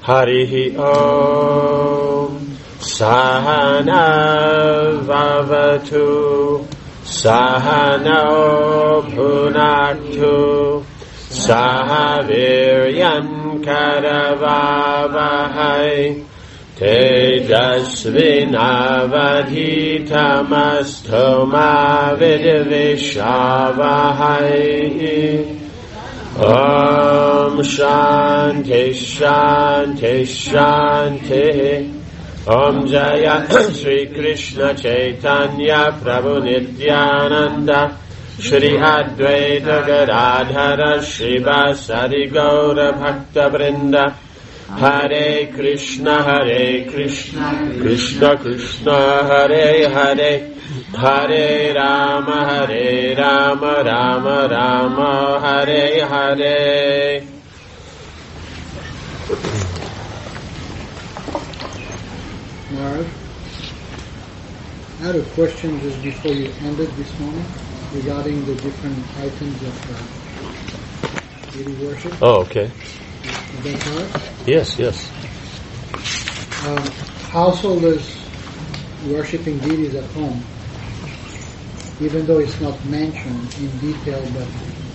Harihi Om. Sahana Vavatu. Sahano Bhunaktu. Sahaviryan Karavavahai. Tejasvinavadhitamastu ma vidvishavahai. Om Shanti Shanti Shanti. Om Jaya Shri Krishna Chaitanya Prabhu Nityananda Shri Advaita Gadadhara Shri Vasari Gaura Bhakta Vrinda. Hare Krishna Krishna Krishna Hare Hare, Hare Rama Rama Rama Hare Hare. Narad, I had a question just before you ended this morning regarding the different items of deity worship. Oh, okay. Is that correct? Yes. Householders worshipping deities at home, even though it's not mentioned in detail, but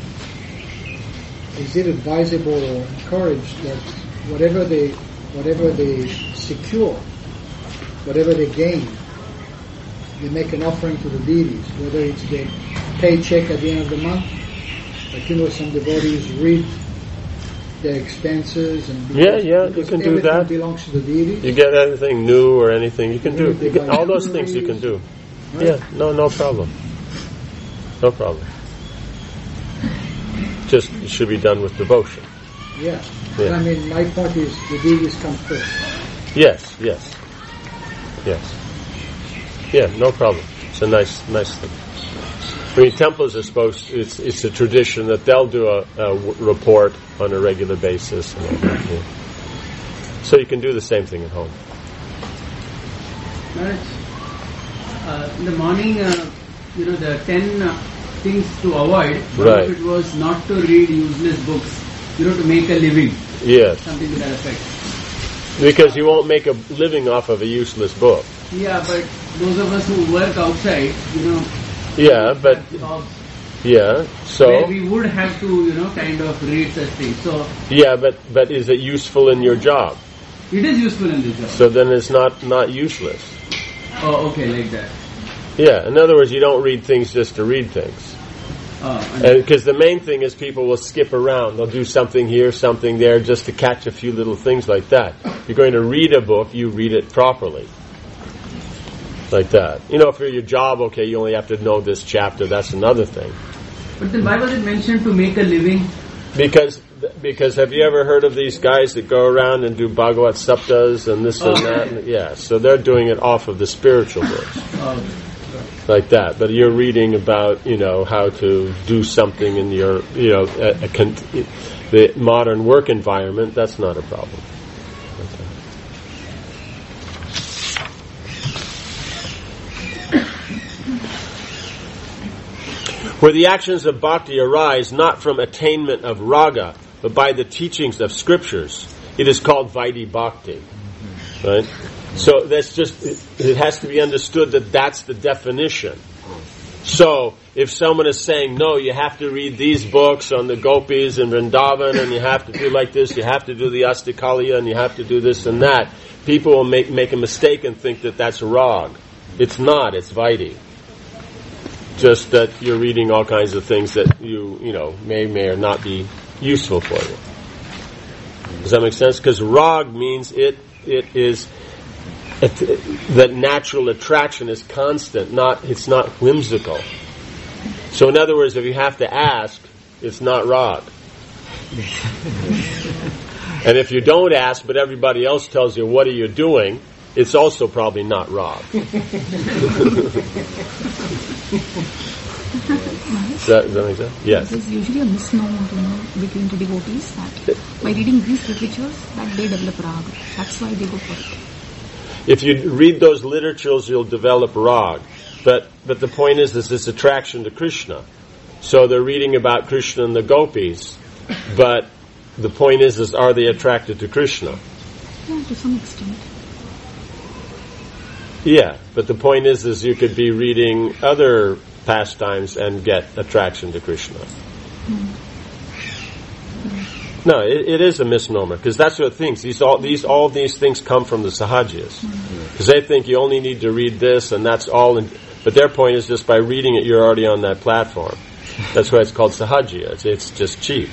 is it advisable or encouraged that whatever they secure, whatever they gain, they make an offering to the deities, whether it's their paycheck at the end of the month, like some devotees read their expenses and you can do that. Belongs to the deities. You get anything new or anything, you can do. All those things you can do. Right. Yeah, no problem. No problem. Just it should be done with devotion. Yeah. I mean, my point is the deities come first. Yes. Yeah, no problem. It's a nice thing. I mean, temples are supposed to, it's a tradition that they'll do a report on a regular basis. And all that, yeah. So you can do the same thing at home. In the morning, the 10 things to avoid. Right. If it was not to read useless books, to make a living. Yes. Something to that effect. Because you won't make a living off of a useless book. Yeah, but those of us who work outside, Yeah, but so where we would have to, kind of read such things. So yeah, but is it useful in your job? It is useful in the job. So then it's not useless. Oh, okay, like that. Yeah, in other words, you don't read things just to read things. Because the main thing is people will skip around. They'll do something here, something there, just to catch a few little things like that. If you're going to read a book, you read it properly. Like that. For your job, okay, you only have to know this chapter, that's another thing. But then why was it mentioned to make a living? Because have you ever heard of these guys that go around and do Bhagavad Saptas and this and that? Yeah, so they're doing it off of the spiritual books. Like that. But you're reading about, how to do something in your, the modern work environment, that's not a problem. Where the actions of bhakti arise not from attainment of raga, but by the teachings of scriptures, it is called Vaidhi Bhakti. Right? So that's just, it has to be understood that that's the definition. So, if someone is saying, no, you have to read these books on the gopis in Vrindavan, and you have to do like this, you have to do the Astakalya, and you have to do this and that, people will make a mistake and think that that's rag. It's not, it's Vaidhi. Just that you're reading all kinds of things that you may or not be useful for you. Does that make sense? Because rag means it is that natural attraction is constant, it's not whimsical. So in other words, if you have to ask, it's not rag. And if you don't ask, but everybody else tells you, what are you doing? It's also probably not rag. Does that make sense? Yes. There's usually a misnomer, between the devotees that by reading these literatures, that they develop raga. That's why they go for it. If you read those literatures, you'll develop rag. But the point is this attraction to Krishna. So they're reading about Krishna and the gopis, but the point is are they attracted to Krishna? Yeah, to some extent. Yeah, but the point is you could be reading other pastimes and get attraction to Krishna. No, it is a misnomer, because that's what things. All these things come from the Sahajiyas, because they think you only need to read this and that's all. But their point is just by reading it, you're already on that platform. That's why it's called Sahajiya. It's just cheap.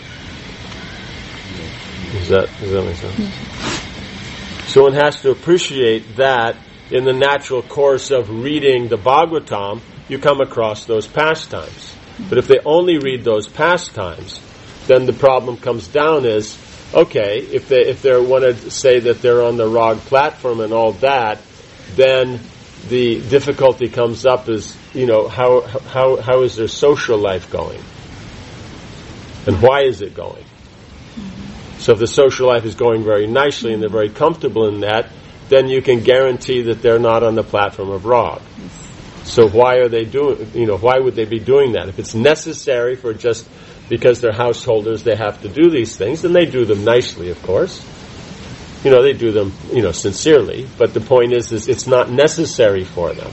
Does that make sense? So one has to appreciate that in the natural course of reading the Bhagavatam, you come across those pastimes. But if they only read those pastimes, then the problem comes down is, okay, if they want to say that they're on the Rag platform and all that, then the difficulty comes up is, how is their social life going? And why is it going? So if the social life is going very nicely and they're very comfortable in that, then you can guarantee that they're not on the platform of Rag. So why are they why would they be doing that? If it's necessary for just because they're householders, they have to do these things, and they do them nicely, of course. They do them, sincerely, but the point is it's not necessary for them.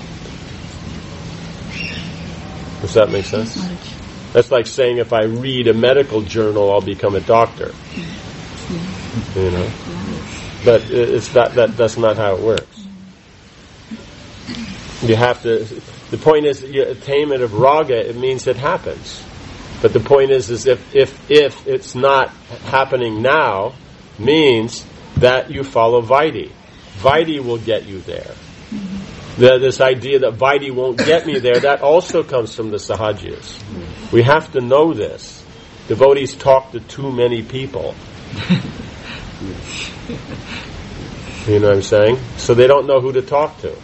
Does that make sense? That's like saying if I read a medical journal, I'll become a doctor. But that's not how it works. You have to, the point is, your attainment of raga, it means it happens. But the point is if it's not happening now, means that you follow Vaidhi. Vaidhi will get you there. This idea that Vaidhi won't get me there, that also comes from the Sahajiyas. We have to know this. Devotees talk to too many people. You know what I'm saying? So they don't know who to talk to.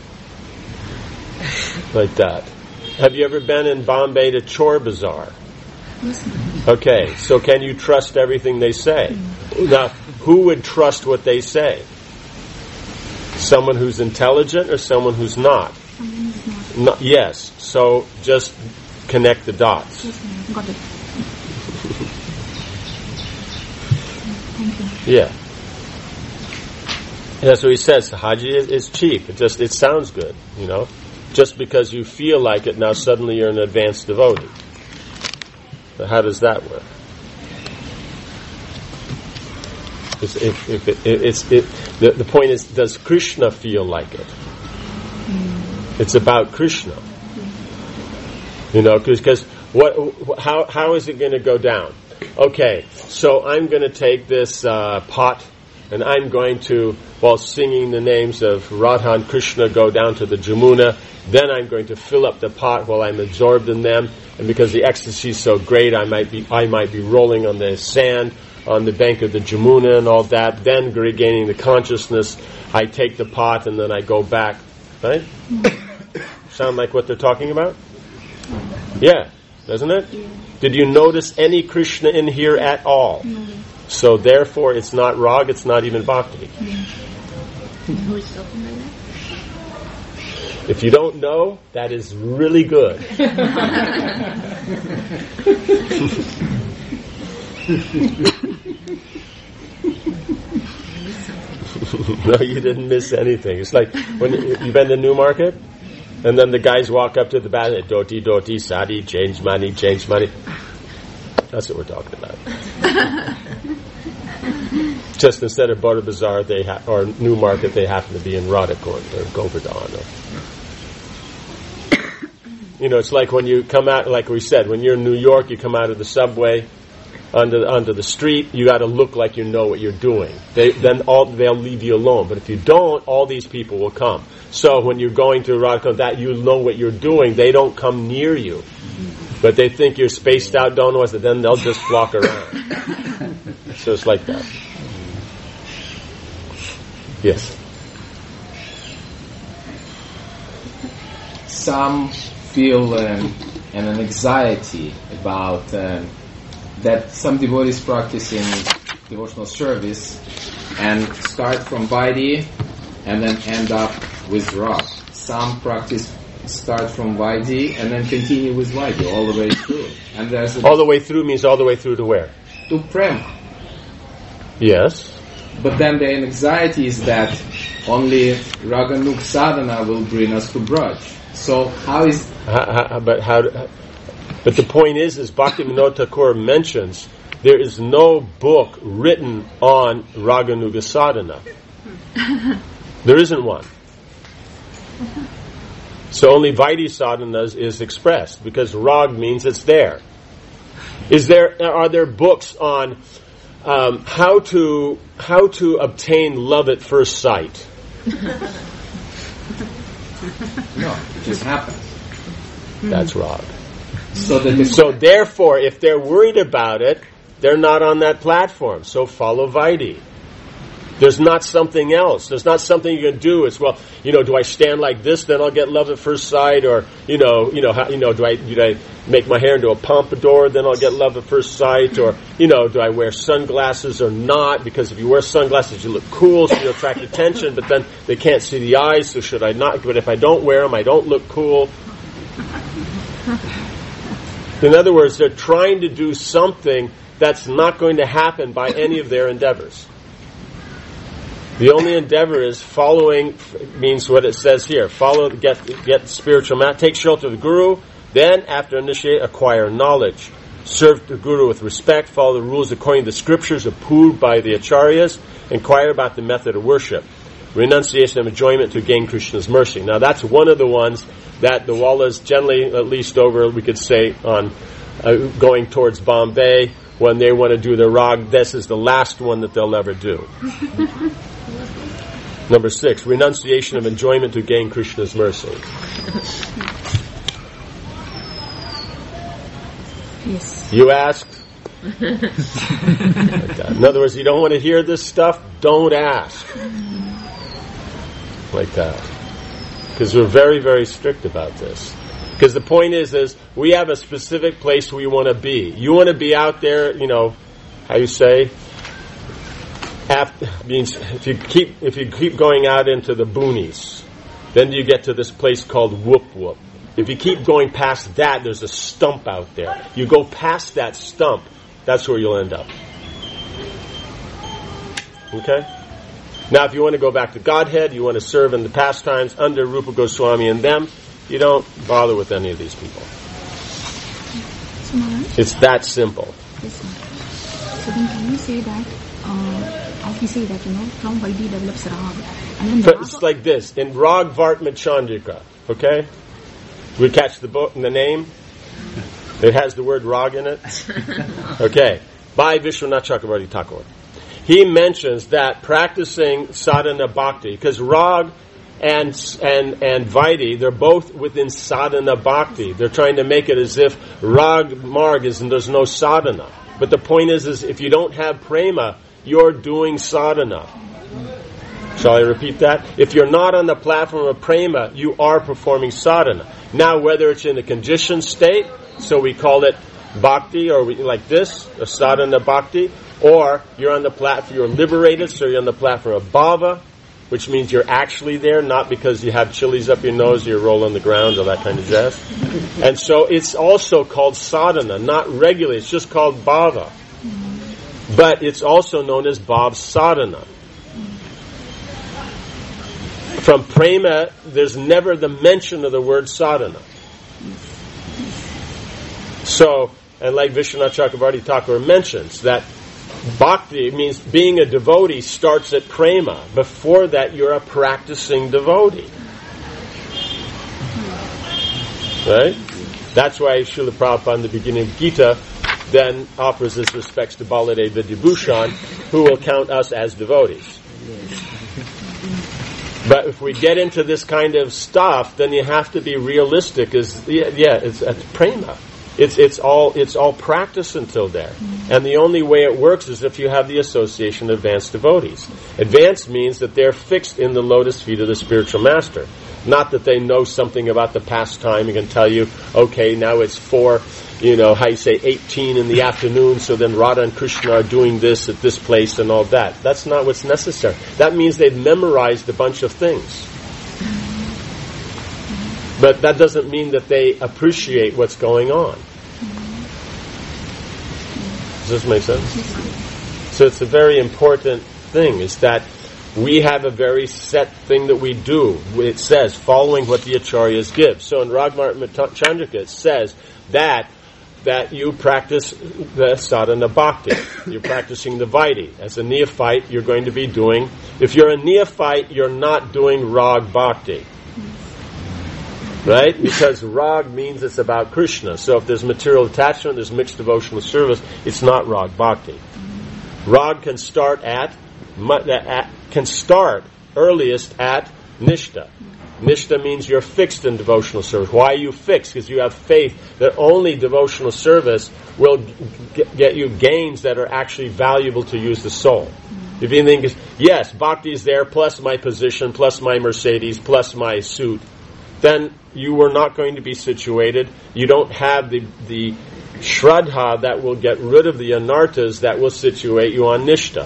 Like that. Have you ever been in Bombay to Chor Bazaar? Okay, so can you trust everything they say? Now, who would trust what they say? Someone who's intelligent or someone who's not? Yes, so just connect the dots. Yes, got it. Thank you. Yeah. That's what he says. Haji is cheap. It sounds good, Just because you feel like it, now suddenly you're an advanced devotee. So how does that work? The point is, does Krishna feel like it? It's about Krishna. Because how is it going to go down? Okay, so I'm going to take this pot and I'm going to, while singing the names of Radha and Krishna, go down to the Jamuna. Then I'm going to fill up the pot while I'm absorbed in them. And because the ecstasy is so great, I might be rolling on the sand on the bank of the Jamuna and all that. Then regaining the consciousness, I take the pot and then I go back. Right? Sound like what they're talking about? Yeah, doesn't it? Yeah. Did you notice any Krishna in here at all? No. So therefore, it's not Rag, it's not even Bhakti. Yeah. Who is talking like that? If you don't know, that is really good. No, you didn't miss anything. It's like when you've been to Newmarket, and then the guys walk up to the back, doti, doti, sadi, change money. That's what we're talking about. Just instead of Butter Bazaar or Newmarket, they happen to be in Radhakund or Govardhan. It's like when you come out, like we said, when you're in New York, you come out of the subway onto the street, you got to look like you know what you're doing. They'll leave you alone. But if you don't, all these people will come. So when you're going to Radhakund, that you know what you're doing, they don't come near you. But they think you're spaced out, don't know what, then they'll just flock around. So it's like that. Yes. Some feel an anxiety about that some devotees practicing devotional service and start from Vaidhi and then end up with Rag. Some start from Vaidhi and then continue with Vaidhi all the way through. And there's all the way through means all the way through to where? To Prem. Yes. but then the anxiety is that only Raganuk sadhana will bring us to Braj. So how is... But the point is Bhaktivinoda Thakur mentions there is no book written on Raganuga sadhana. There isn't one. So only Vaidhi sadhana is expressed because Rag means it's there. Are there books on how to obtain love at first sight? No, it just happens. That's Rag. So therefore, if they're worried about it, they're not on that platform. So follow Vaidhi. There's not something else. There's not something you can do. It's, well, do I stand like this, then I'll get love at first sight, or do I make my hair into a pompadour, then I'll get love at first sight, or do I wear sunglasses or not? Because if you wear sunglasses, you look cool, so you attract attention. But then they can't see the eyes, so should I not? But if I don't wear them, I don't look cool. In other words, they're trying to do something that's not going to happen by any of their endeavors. The only endeavor is following, means what it says here. Follow, get spiritual matter, take shelter of the Guru, then, after initiate, acquire knowledge. Serve the Guru with respect, follow the rules according to the scriptures approved by the Acharyas, inquire about the method of worship. Renunciation of enjoyment to gain Krishna's mercy. Now that's one of the ones that the Wallas generally, at least over, we could say, on going towards Bombay, when they want to do their Rag, this is the last one that they'll ever do. Number 6, renunciation of enjoyment to gain Krishna's mercy. Yes. You asked? In other words, you don't want to hear this stuff? Don't ask. Like that. Because we're very, very strict about this. Because the point is we have a specific place we want to be. You want to be out there, how you say? If you keep going out into the boonies, then you get to this place called Whoop Whoop. If you keep going past that, there's a stump out there. You go past that stump, that's where you'll end up. Okay? Now, if you want to go back to Godhead, you want to serve in the pastimes under Rupa Goswami and them, you don't bother with any of these people. It's that simple. Yes, so then can you say that, as we say that, from Vaidhi develops Rag. And then it's like this. In Rag Vartma Chandrika, okay? We catch the book and the name. It has the word Rag in it. Okay. By Vishwanath Chakravarti Thakur. He mentions that practicing sadhana bhakti, because Rag and Vaidhi, they're both within sadhana bhakti. They're trying to make it as if Rag Marg is and there's no sadhana. But the point is if you don't have prema, you're doing sadhana. Shall I repeat that? If you're not on the platform of prema, you are performing sadhana. Now, whether it's in a conditioned state, so we call it bhakti, or like this, a sadhana bhakti, or you're on the platform, you're liberated, so you're on the platform of bhava, which means you're actually there, not because you have chilies up your nose, you roll on the ground, or that kind of jazz. And so it's also called sadhana, not regularly, it's just called bhava. But it's also known as bhav sadhana. From prema, there's never the mention of the word sadhana. So, and like Vishwanath Chakravarti Thakur mentions, that bhakti means being a devotee starts at prema. Before that, you're a practicing devotee. Right? That's why Srila Prabhupada in the beginning of Gita then offers his respects to Baladev Vidyabhushan, who will count us as devotees. But if we get into this kind of stuff, then you have to be realistic. It's prema. It's all practice until there. And the only way it works is if you have the association of advanced devotees. Advanced means that they're fixed in the lotus feet of the spiritual master. Not that they know something about the pastime and can tell you, okay, now it's 18 in the afternoon, so then Radha and Krishna are doing this at this place and all that. That's not what's necessary. That means they've memorized a bunch of things. But that doesn't mean that they appreciate what's going on. Does this make sense? So it's a very important thing, is that we have a very set thing that we do. It says, following what the Acharyas give. So in Ragmartma Chandrika it says that you practice the sadhana bhakti. You're practicing the Vaidhi. As a neophyte, you're going to be doing... If you're a neophyte, you're not doing rag bhakti. Right? Because rag means it's about Krishna. So if there's material attachment, there's mixed devotional service, it's not rag bhakti. Rag can start earliest at nishta. Nishta means you're fixed in devotional service. Why are you fixed? Because you have faith that only devotional service will get you gains that are actually valuable to use the soul. If you think, yes, bhakti is there, plus my position, plus my Mercedes, plus my suit, then you are not going to be situated. You don't have the shraddha that will get rid of the anarthas that will situate you on nishta.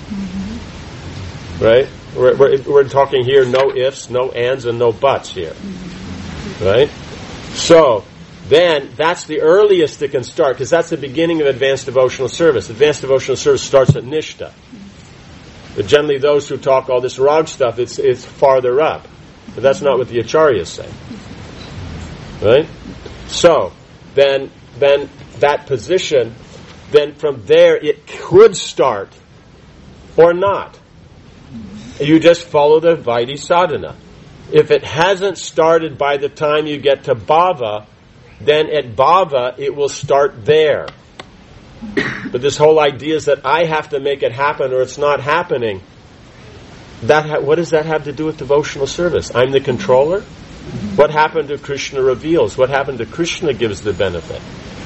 Right? We're talking here no ifs, no ands, and no buts here. Right? So, then that's the earliest it can start, because that's the beginning of advanced devotional service. Advanced devotional service starts at nishta. But generally those who talk all this rag stuff, it's farther up. But that's not what the acharyas say. Right? So, then that position, then from there it could start or not. You just follow the Vaidhi sadhana. If it hasn't started by the time you get to bhava, then at bhava it will start there. But this whole idea is that I have to make it happen or it's not happening. What does that have to do with devotional service? I'm the controller? What happened to Krishna reveals? What happened to Krishna gives the benefit?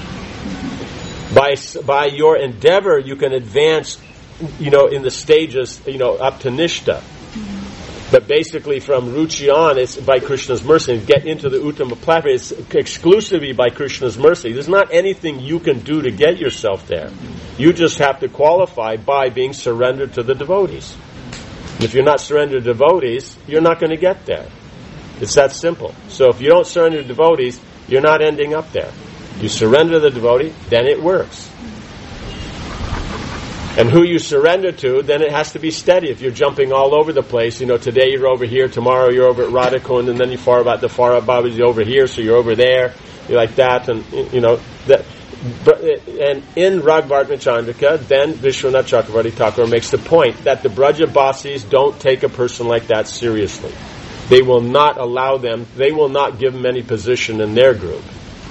By your endeavor, you can advance, in the stages, up to nishta. But basically from ruchi on, it's by Krishna's mercy. And get into the uttama platform, it's exclusively by Krishna's mercy. There's not anything you can do to get yourself there. You just have to qualify by being surrendered to the devotees. And if you're not surrendered to devotees, you're not going to get there. It's that simple. So if you don't surrender to devotees, you're not ending up there. You surrender to the devotee, then it works. And who you surrender to, then it has to be steady. If you're jumping all over the place, today you're over here, tomorrow you're over at Radhakund, and then you far about the far Baba is over here, so you're over there, you're like that, and that. And in Ragmartma Chandrika, then Vishwanath Chakravarti Thakur makes the point that the Brajabasis don't take a person like that seriously. They will not allow them, they will not give them any position in their group.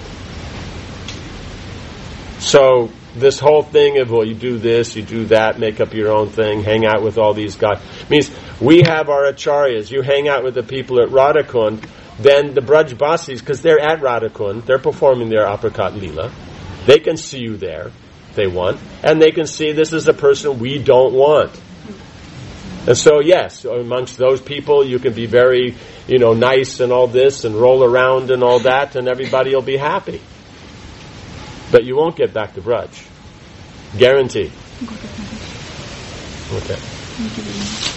So, this whole thing of, you do this, you do that, make up your own thing, hang out with all these guys, means we have our acharyas. You hang out with the people at Radhakund, then the Brajbasis, because they're at Radhakund, they're performing their apricot lila, they can see you there, if they want, and they can see this is a person we don't want. And so, yes, amongst those people, you can be very, nice and all this, and roll around and all that, and everybody will be happy. But you won't get back to Braj. Guaranteed. Okay. Thank you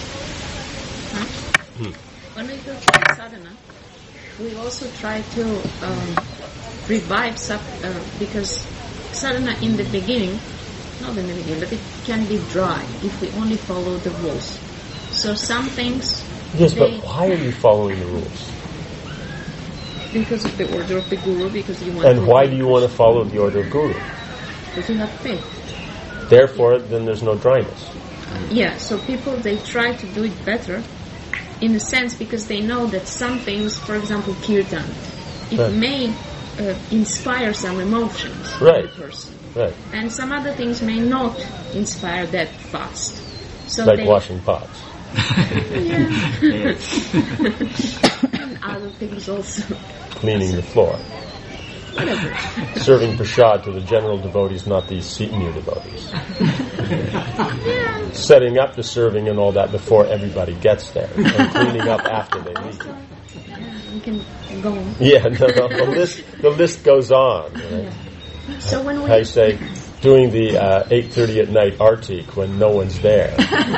very much. When we go to sadhana, we also try to revive because sadhana in the beginning, not in the beginning, but it can be dry if we only follow the rules. So some things... Yes, but why are you following the rules? Because of the order of the Guru, because you want. And why do you want to follow the order of Guru? Because you have faith. Therefore, then there's no dryness. Yeah, so people, they try to do it better, in a sense, because they know that some things, for example, kirtan, it may inspire some emotions in the person. Right. And some other things may not inspire that fast. So like washing pots. Yeah. And other things also. Cleaning the floor. Whatever. Serving prasad to the general devotees, not these senior devotees. Yeah. Setting up the serving and all that before everybody gets there. And cleaning up after they leave. Yeah, we can go on. Yeah, the list goes on. Right? Yeah. So when we... How you say, doing the 8:30 at night artik when no one's there.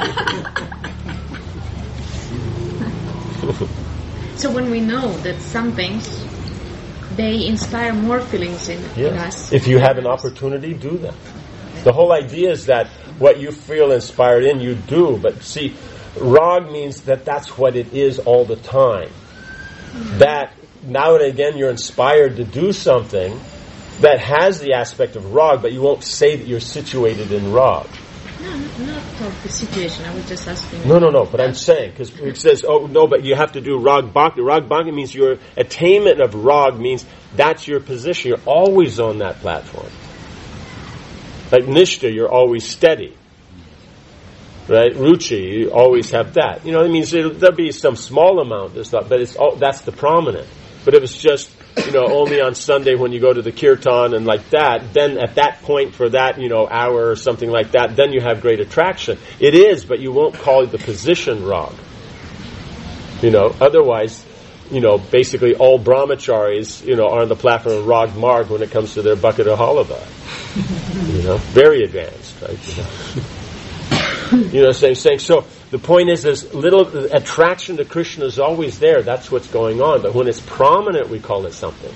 So when we know that some things, they inspire more feelings in us. If you have an opportunity, do them. The whole idea is that what you feel inspired in, you do. But see, rag means that's what it is all the time. That now and again you're inspired to do something that has the aspect of rag, but you won't say that you're situated in rag. No, not of the situation. I was just asking. No. But I'm saying, because it says, oh no, but you have to do rag bhakti. Rag bhakti means your attainment of rag means that's your position. You're always on that platform. Like nishta, you're always steady. Right? Ruchi, you always have that. You know, it means there'll be some small amount of stuff, but that's the prominent. But if it's just, only on Sunday when you go to the kirtan and like that, then at that point for that, hour or something like that, then you have great attraction. It is, but you won't call it the position rag. Otherwise, basically all brahmacharis, are on the platform of rag marg when it comes to their bucket of halava. Very advanced, right? Saying so. The point is, this little attraction to Krishna is always there. That's what's going on. But when it's prominent, we call it something.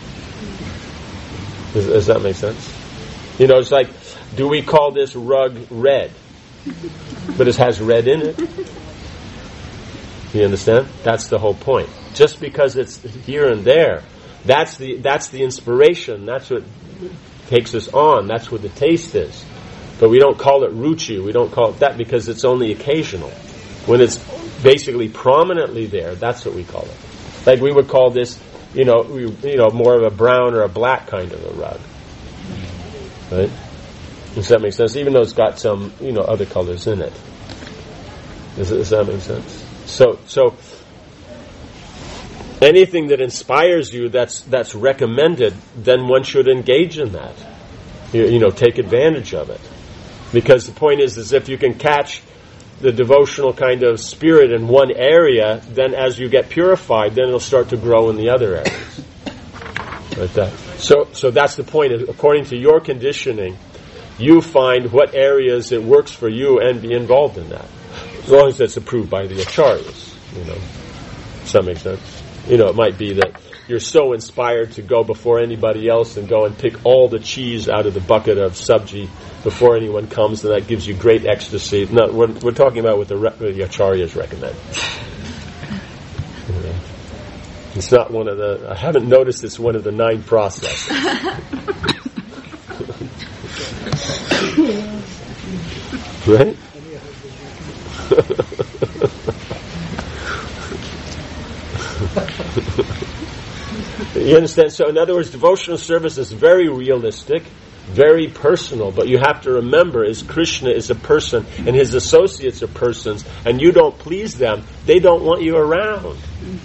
Does that make sense? It's like, do we call this rug red? But it has red in it. You understand? That's the whole point. Just because it's here and there, that's the inspiration. That's what takes us on. That's what the taste is. But we don't call it ruchi. We don't call it that because it's only occasional. When it's basically prominently there, that's what we call it. Like we would call this, more of a brown or a black kind of a rug. Right? Does that make sense? Even though it's got some, other colors in it. Does that make sense? So anything that inspires you that's recommended, then one should engage in that. Take advantage of it. Because the point is if you can catch the devotional kind of spirit in one area, then as you get purified, then it'll start to grow in the other areas. Like that. So that's the point. According to your conditioning, you find what areas it works for you and be involved in that. As long as that's approved by the acharyas. Does that make sense? It might be that you're so inspired to go before anybody else and go and pick all the cheese out of the bucket of sabji before anyone comes, and that gives you great ecstasy. No, we're talking about what the acharyas recommend. It's not one of the... I haven't noticed it's one of the 9 processes. Right? You understand? So in other words, devotional service is very realistic, very personal, but you have to remember is Krishna is a person and his associates are persons, and you don't please them, they don't want you around.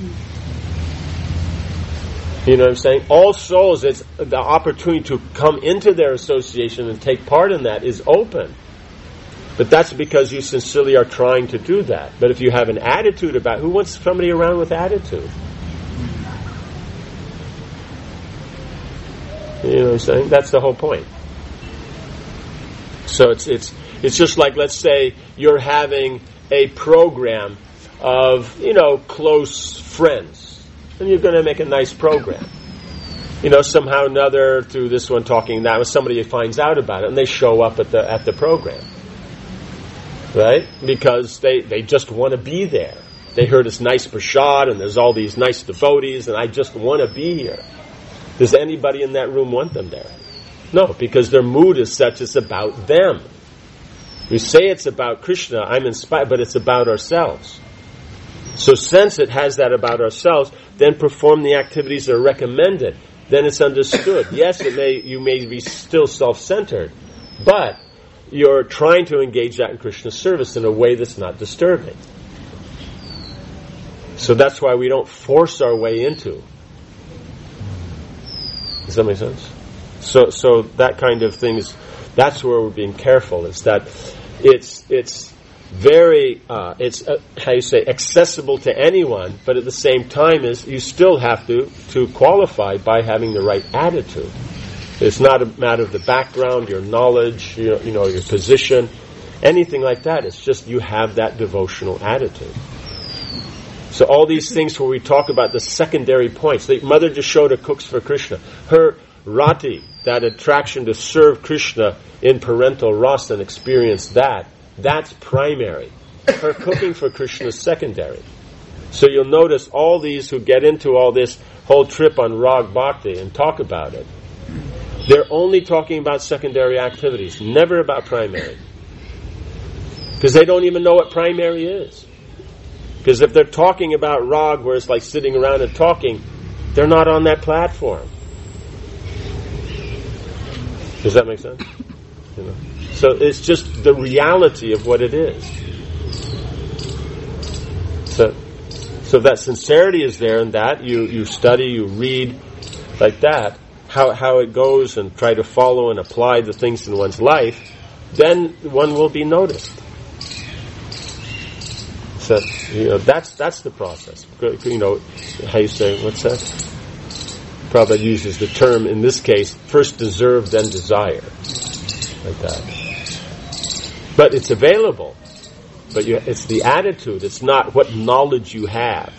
You know what I'm saying? All souls, it's the opportunity to come into their association and take part in that is open. But that's because you sincerely are trying to do that. But if you have an attitude about, who wants somebody around with attitude? You know what I'm saying? That's the whole point. So it's just like, let's say you're having a program of, close friends. And you're going to make a nice program. Somehow or another, through this one talking that, somebody finds out about it and they show up at the program. Right? Because they just want to be there. They heard it's nice prasad and there's all these nice devotees and I just want to be here. Does anybody in that room want them there? No, because their mood is such it's about them. We say it's about Krishna, I'm inspired, but it's about ourselves. So since it has that about ourselves, then perform the activities that are recommended. Then it's understood. Yes, you may be still self-centered, but you're trying to engage that in Krishna's service in a way that's not disturbing. So that's why we don't force our way into. Does that make sense? So that kind of thing that's where we're being careful. Is that it's very accessible to anyone, but at the same time is you still have to qualify by having the right attitude. It's not a matter of the background, your knowledge, your position, anything like that. It's just you have that devotional attitude. So all these things where we talk about the secondary points, the Mother Jashoda cooks for Krishna. Her rati, that attraction to serve Krishna in parental rasa and experience that, that's primary. Her cooking for Krishna is secondary. So you'll notice all these who get into all this whole trip on Rag Bhakti and talk about it, they're only talking about secondary activities, never about primary. Because they don't even know what primary is. Because if they're talking about Rag, where it's like sitting around and talking, they're not on that platform. Does that make sense? You know? So it's just the reality of what it is. So if that sincerity is there in that, you study, you read like that, how it goes and try to follow and apply the things in one's life, then one will be noticed. So, that's the process. How you say, what's that? Prabhupada uses the term, in this case, first deserve, then desire. Like that. But it's available. But it's the attitude. It's not what knowledge you have.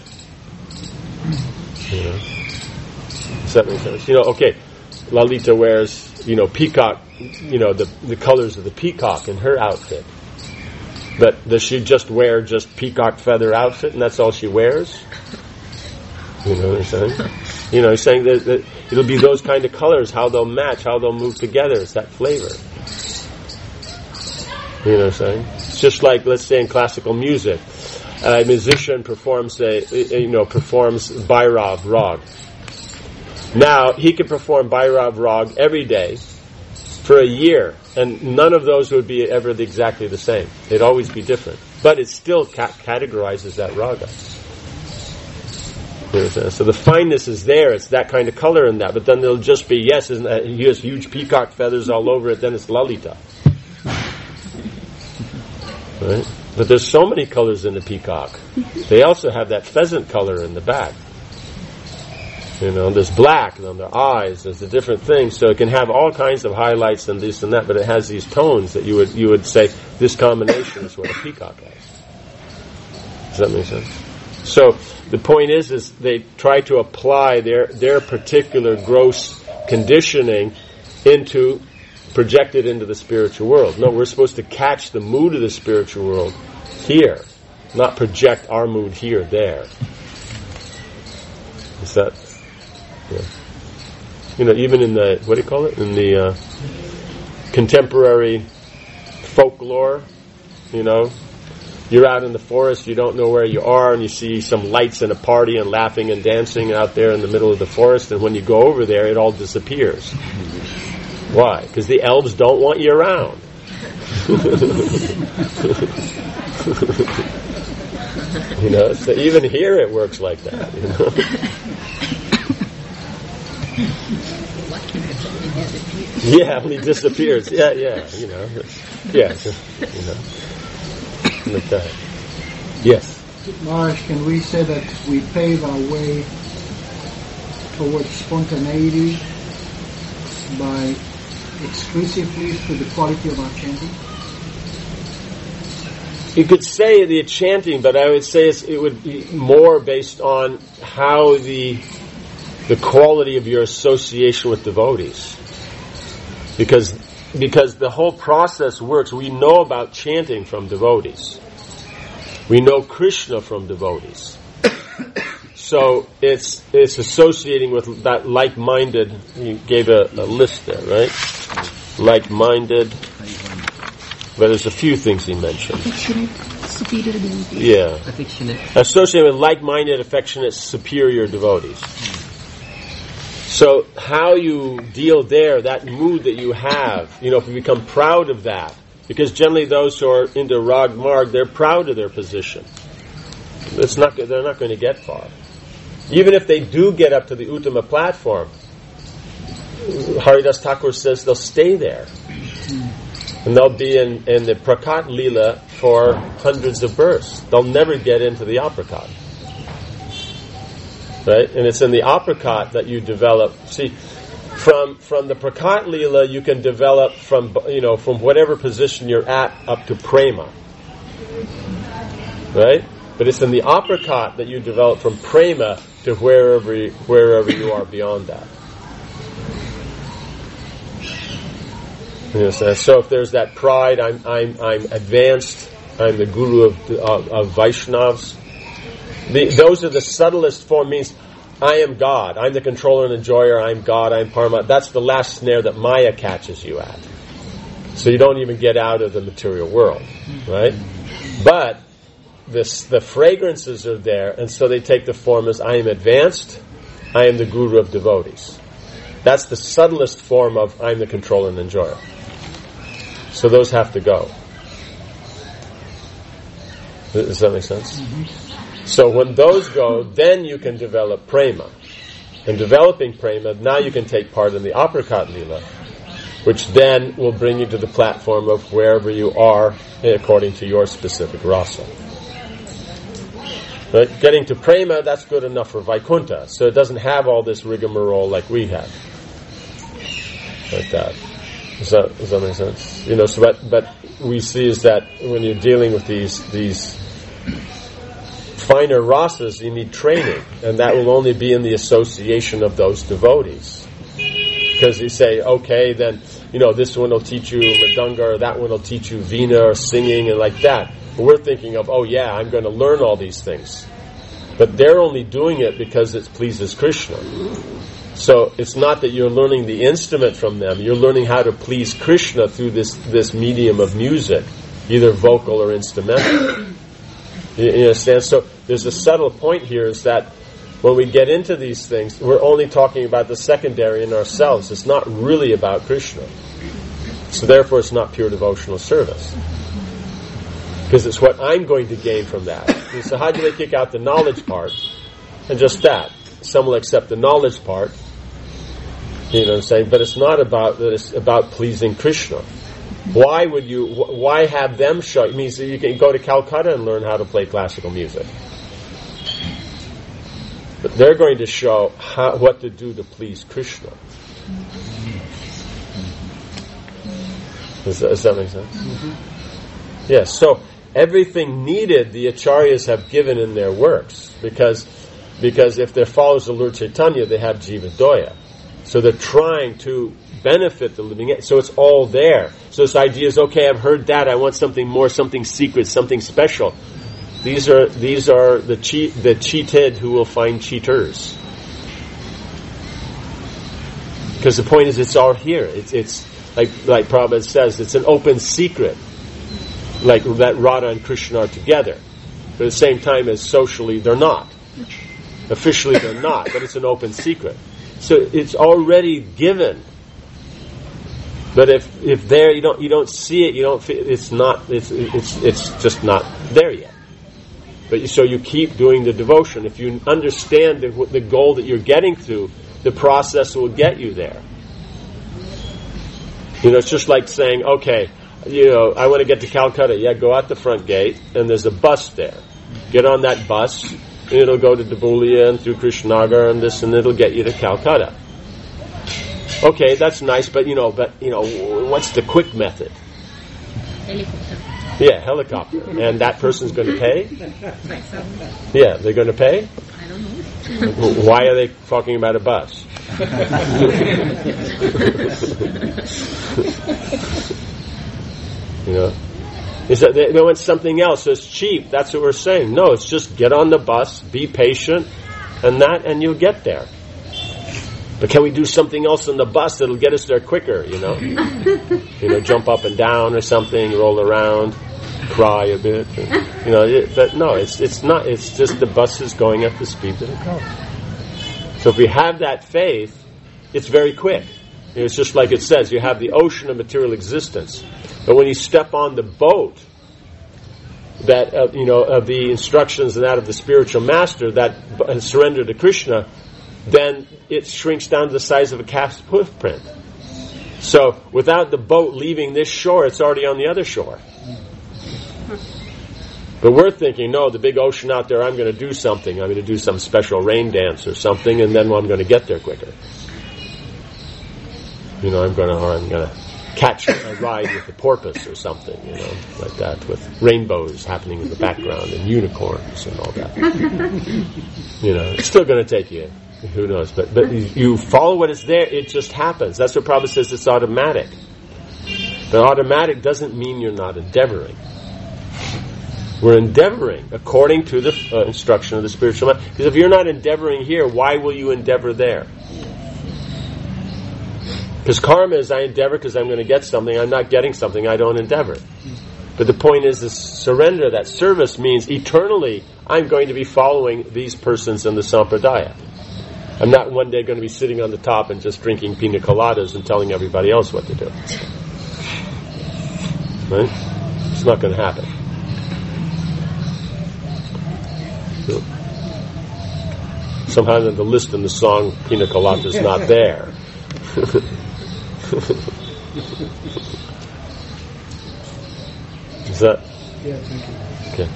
Does that make sense? Okay, Lalita wears, peacock, the colors of the peacock in her outfit. But does she just wear just peacock feather outfit and that's all she wears? You know what I'm saying? He's saying that it'll be those kind of colors, how they'll match, how they'll move together. It's that flavor. You know what I'm saying? It's just like, let's say in classical music, a musician performs Bhairav Rag. Now, he can perform Bhairav Rag every day for a year, and none of those would be ever exactly the same. They'd always be different. But it still categorizes that raga. You know what I'm saying? So the fineness is there, it's that kind of color in that, but then there'll just be, he has huge peacock feathers all over it, then it's Lalita. Right? But there's so many colors in the peacock. They also have that pheasant color in the back. There's black on their eyes, there's the different things, so it can have all kinds of highlights and this and that, but it has these tones that you would say, this combination is what a peacock has. Does that make sense? So, the point is they try to apply their particular gross conditioning projected into the spiritual world. No, we're supposed to catch the mood of the spiritual world here, not project our mood here, there. Is that... Yeah. Even in the, what do you call it? In the contemporary folklore, you're out in the forest, you don't know where you are, and you see some lights in a party and laughing and dancing out there in the middle of the forest, and when you go over there, it all disappears. Why? Because the elves don't want you around. So even here it works like that, Yeah, when he disappears. Yeah, like that. Yes. Maharaj, can we say that we pave our way towards spontaneity by exclusively through the quality of our chanting? You could say the chanting, but I would say it would be more based on how the quality of your association with devotees. Because the whole process works. We know about chanting from devotees. We know Krishna from devotees. So it's associating with that like-minded. You gave a list there, right? Like-minded. But there's a few things he mentioned. Affectionate, superior devotees. Yeah. Affectionate. Associated with like-minded, affectionate, superior devotees. So how you deal there, that mood that you have, if you become proud of that, because generally those who are into Rag Marg, they're proud of their position. They're not going to get far. Even if they do get up to the Uttama platform, Haridas Thakur says they'll stay there. And they'll be in the Prakat Leela for hundreds of births. They'll never get into the Aprakat. Right? And it's in the Aprakat that you develop. See, from the Prakat Leela you can develop from whatever position you're at up to Prema. Right? But it's in the Aprakat that you develop from Prema to wherever you are beyond that. Yes, so if there's that pride, I'm advanced, I'm the guru of Vaishnavas. Those are the subtlest form, means I am God, I'm the controller and enjoyer, I'm God, I'm Parama. That's the last snare that Maya catches you at. So you don't even get out of the material world, right? But the fragrances are there, and so they take the form as I am advanced, I am the guru of devotees. That's the subtlest form of I'm the controller and enjoyer. So those have to go. Does that make sense? Mm-hmm. So when those go, then you can develop prema. And developing prema, now you can take part in the aprakat lila, which then will bring you to the platform of wherever you are according to your specific rasa. Right? Getting to prema, that's good enough for Vaikuntha. So it doesn't have all this rigmarole like we have. Like that. Does that make sense? You know, so but we see is that when you're dealing with these finer rasas, you need training, and that will only be in the association of those devotees. Because you say, okay, then, you know, this one will teach you mridanga, or that one will teach you veena, or singing, and like that. But we're thinking of, oh yeah, I'm going to learn all these things. But they're only doing it because it pleases Krishna. So it's not that you're learning the instrument from them, you're learning how to please Krishna through this medium of music, either vocal or instrumental. You understand? So there's a subtle point here, is that when we get into these things, we're only talking about the secondary in ourselves. It's not really about Krishna. So therefore it's not pure devotional service. Because it's what I'm going to gain from that. So how do they kick out the knowledge part? And just that. Some will accept the knowledge part. You know what I'm saying? But it's not about that. It's about pleasing Krishna. Why have them show? It means that you can go to Calcutta and learn how to play classical music. But they're going to show what to do to please Krishna. Does that make sense? Mm-hmm. Yes. So everything needed the acharyas have given in their works, because if they're followers of Lord Chaitanya, they have Jiva Doya. So they're trying to benefit the living. So it's all there. So this idea is, okay, I've heard that, I want something more, something secret, something special. These are the cheated who will find cheaters. Because the point is, it's all here. It's like Prabhupada says, it's an open secret. Like that Radha and Krishna are together. But at the same time as socially they're not. Officially they're not, but it's an open secret. So it's already given. But if there you don't see it, you don't feel, it's just not there yet. But so you keep doing the devotion. If you understand the goal that you're getting through, the process will get you there. You know, it's just like saying, okay, you know, I want to get to Calcutta. Yeah, go out the front gate, and there's a bus there. Get on that bus, and it'll go to Dabulia and through Krishnagar and this, and it'll get you to Calcutta. Okay, that's nice, but what's the quick method? Helicopter. Yeah, helicopter. And that person's going to pay? Yeah, they're going to pay? I don't know. Why are they talking about a bus? You know, is that they want something else? So it's cheap. That's what we're saying. No, it's just get on the bus, be patient, and you'll get there. But can we do something else on the bus that'll get us there quicker? You know, jump up and down or something, roll around, cry a bit. You know, but no, it's not. It's just the bus is going at the speed that it goes. So if we have that faith, it's very quick. It's just like it says, you have the ocean of material existence. But when you step on the boat that of the instructions and that of the spiritual master that surrender to Krishna, then it shrinks down to the size of a cat's hoof print. So without the boat leaving this shore, it's already on the other shore. But we're thinking, no, the big ocean out there, I'm going to do something. I'm going to do some special rain dance or something, and then I'm going to get there quicker. You know, I'm going to catch a ride with the porpoise or something, you know, like that, with rainbows happening in the background and unicorns and all that. You know, it's still going to take you, who knows, but you follow what is there, it just happens. That's what Prabhupada says, it's automatic. But automatic doesn't mean you're not endeavoring. We're endeavoring according to the instruction of the spiritual mind. Because if you're not endeavoring here, why will you endeavor there? Because karma is I endeavor because I'm going to get something. I'm not getting something, I don't endeavor. But the point is, the surrender, that service means eternally I'm going to be following these persons in the sampradaya. I'm not one day going to be sitting on the top and just drinking pina coladas and telling everybody else what to do. Right? It's not going to happen. So, somehow the list in the song Pina Colada is not there. Is that? Yeah, thank you. Okay.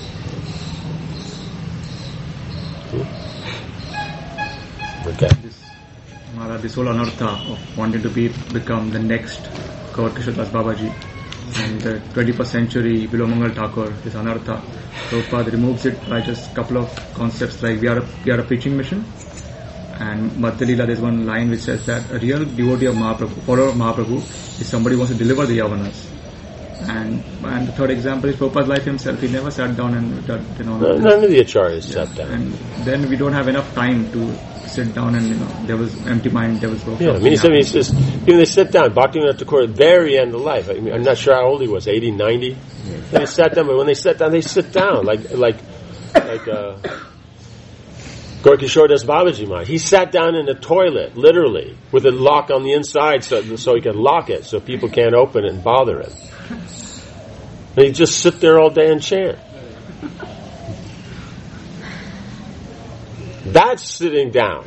Okay. This whole anartha of wanting to become the next Gaur Krishnadas Babaji and the 21st century Bilomangal Thakur, this anartha, Prabhupada removes it by just a couple of concepts like we are a preaching mission. And Madhya Leela, there's one line which says that a real devotee of Mahaprabhu, follower of Mahaprabhu, is somebody who wants to deliver the Yavanas. And the third example is Prabhupada's life himself. He never sat down and none of the acharyas sat down. And then we don't have enough time to sit down and there was empty mind, there was no. Yeah, I mean, it's just they sit down. Bhaktivinoda Thakur at the very end of life. I mean, I'm not sure how old he was, 80, 90. Yeah. They sat down, but when they sat down, they sit down like Gaur Kishore Das Babaji Maharaj. He sat down in the toilet, literally, with a lock on the inside so he could lock it so people can't open it and bother him. And he'd just sit there all day and chant. That's sitting down.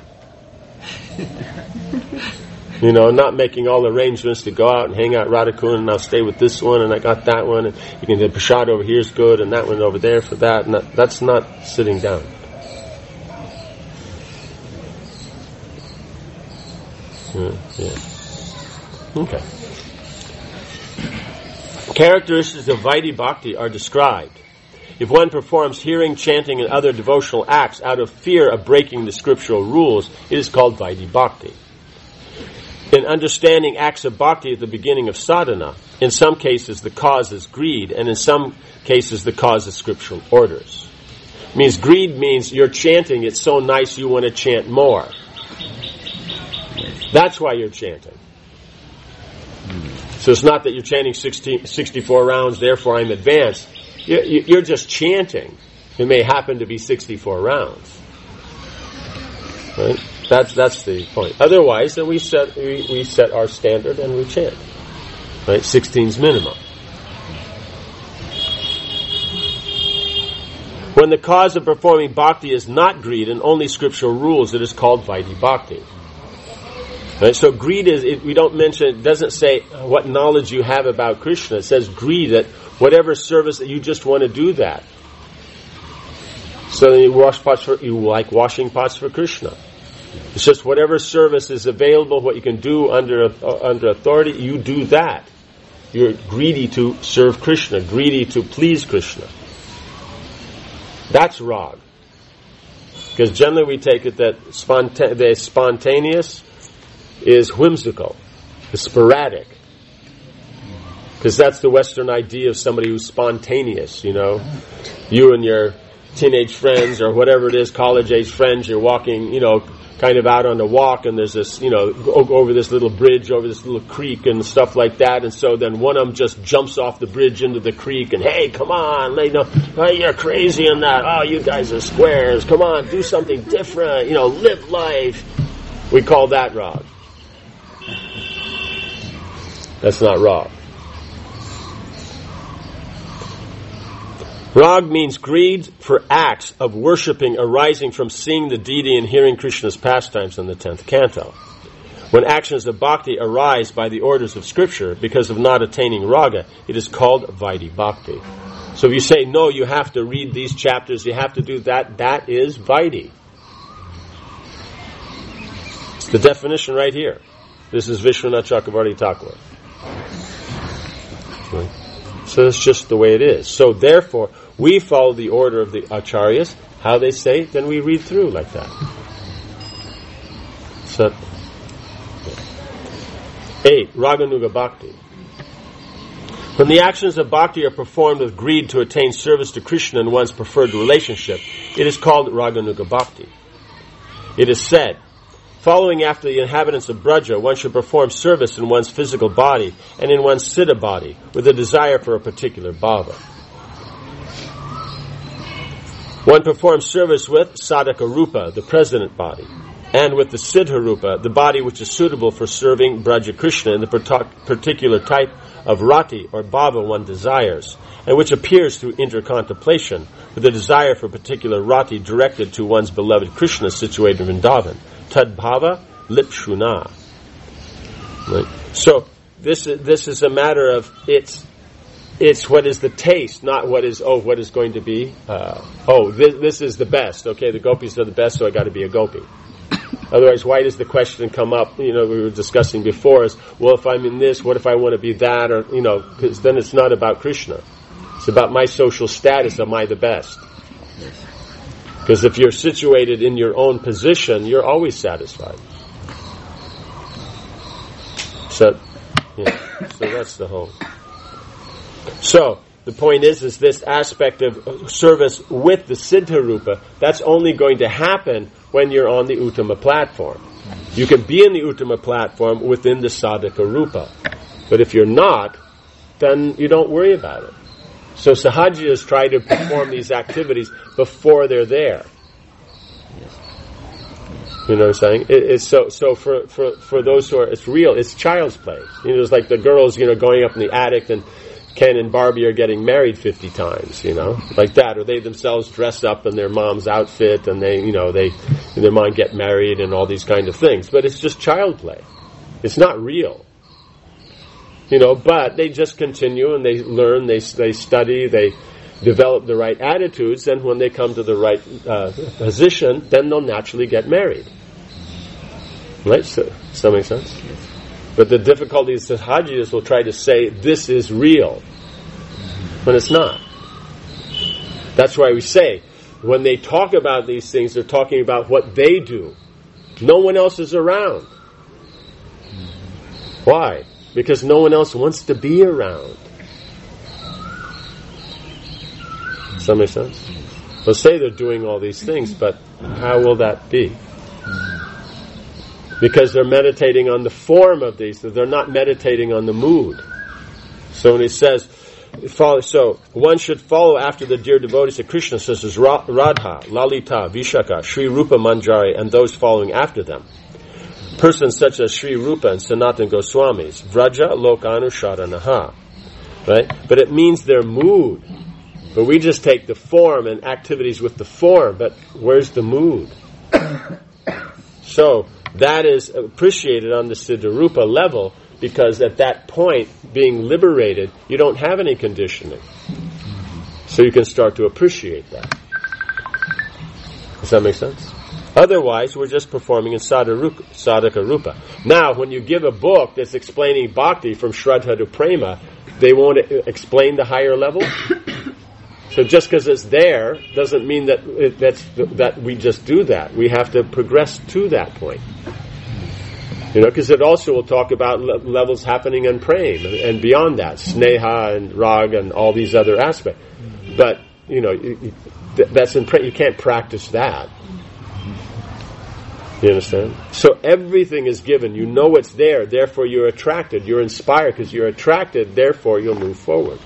Not making all arrangements to go out and hang out Radhakund and I'll stay with this one and I got that one and you can do prasad over here is good and that one over there for that. And that's not sitting down. Yeah. Okay. Characteristics of Vaidhi Bhakti are described. If one performs hearing, chanting, and other devotional acts out of fear of breaking the scriptural rules, it is called Vaidhi Bhakti. In understanding acts of bhakti at the beginning of sadhana, in some cases the cause is greed, and in some cases the cause is scriptural orders. It means greed means you're chanting, it's so nice you want to chant more. That's why you're chanting. So it's not that you're chanting 64 rounds, therefore I'm advanced. You're just chanting. It may happen to be 64 rounds. Right? That's the point. Otherwise, then we set our standard and we chant. Right? 16's minimum. When the cause of performing bhakti is not greed and only scriptural rules, it is called Vaidhi Bhakti. Right, so greed we don't mention, it doesn't say what knowledge you have about Krishna. It says greed, that whatever service that you just want to do that. So you like washing pots for Krishna. It's just whatever service is available, what you can do under authority, you do that. You're greedy to serve Krishna, greedy to please Krishna. That's rag. Because generally we take it that the spontaneous is whimsical, is sporadic. Because that's the Western idea of somebody who's spontaneous, You and your teenage friends or whatever it is, college-age friends, you're walking, kind of out on a walk and there's this, over this little bridge, over this little creek and stuff like that. And so then one of them just jumps off the bridge into the creek and, hey, come on, oh, you're crazy in that. Oh, you guys are squares. Come on, do something different. Live life. We call that rag. That's not rag. Rag means greed for acts of worshipping arising from seeing the deity and hearing Krishna's pastimes in the 10th canto. When actions of bhakti arise by the orders of scripture because of not attaining raga, it is called Vaidhi Bhakti. So if you say, no, you have to read these chapters, you have to do that, that is Vaidhi. It's the definition right here. This is Vishwanath Chakravarti Thakur. Right. So it's just the way it is. So therefore, we follow the order of the acharyas, how they say, then we read through like that. So, 8. Raganuga Bhakti. When the actions of bhakti are performed with greed to attain service to Krishna in one's preferred relationship, it is called Raganuga Bhakti. It is said, following after the inhabitants of Braja, one should perform service in one's physical body and in one's siddha body with a desire for a particular bhava. One performs service with Sadhaka Rupa, the president body, and with the Siddha Rupa, the body which is suitable for serving Braja Krishna in the particular type of rati or bhava one desires, and which appears through intercontemplation with a desire for particular rati directed to one's beloved Krishna situated in Vrindavan. Tad bhava lipshuna. Right? So this is a matter of it's what is the taste, not what is going to be. This is the best. Okay, the gopis are the best, so I got to be a gopi. Otherwise, why does the question come up? We were discussing before is, well, if I'm in this, what if I want to be that? Or, because then it's not about Krishna. It's about my social status. Am I the best? Because if you're situated in your own position, you're always satisfied. So that's the whole. So, the point is this aspect of service with the Siddha Rupa, that's only going to happen when you're on the Uttama platform. You can be in the Uttama platform within the Sadhaka Rupa. But if you're not, then you don't worry about it. So Sahajiyas try to perform these activities before they're there. You know what I'm saying? It's so for those who are, it's real, it's child's play. It's like the girls, going up in the attic and Ken and Barbie are getting married 50 times, like that, or they themselves dress up in their mom's outfit and their mom get married and all these kind of things. But it's just child play. It's not real. But they just continue and they learn, they study, they develop the right attitudes, and when they come to the right position, then they'll naturally get married. Right? So, does that make sense? But the difficulty is that Hajiyas will try to say this is real when it's not. That's why we say when they talk about these things, they're talking about what they do. No one else is around. Why? Because no one else wants to be around. Does that make sense? They'll say they're doing all these things, but how will that be? Because they're meditating on the form of these, they're not meditating on the mood. So when he says, so one should follow after the dear devotees of Krishna, such as Radha, Lalita, Vishaka, Sri Rupa Manjari, and those following after them. Persons such as Sri Rupa and Sanatana Goswamis, Vraja Lokanu Sharanaha. Right? But it means their mood. But we just take the form and activities with the form, but where's the mood? So, that is appreciated on the Siddha Rupa level, because at that point, being liberated, you don't have any conditioning. So you can start to appreciate that. Does that make sense? Otherwise, we're just performing in Sadhaka Rupa. Now, when you give a book that's explaining bhakti from Shraddha to Prema, they won't explain the higher level. So just because it's there doesn't mean that we just do that. We have to progress to that point. Because it also will talk about levels happening in prema and beyond that, sneha and raga and all these other aspects. But that's in prema. You can't practice that. You understand? So everything is given. You know it's there. Therefore, you're attracted. You're inspired because you're attracted. Therefore, you'll move forward.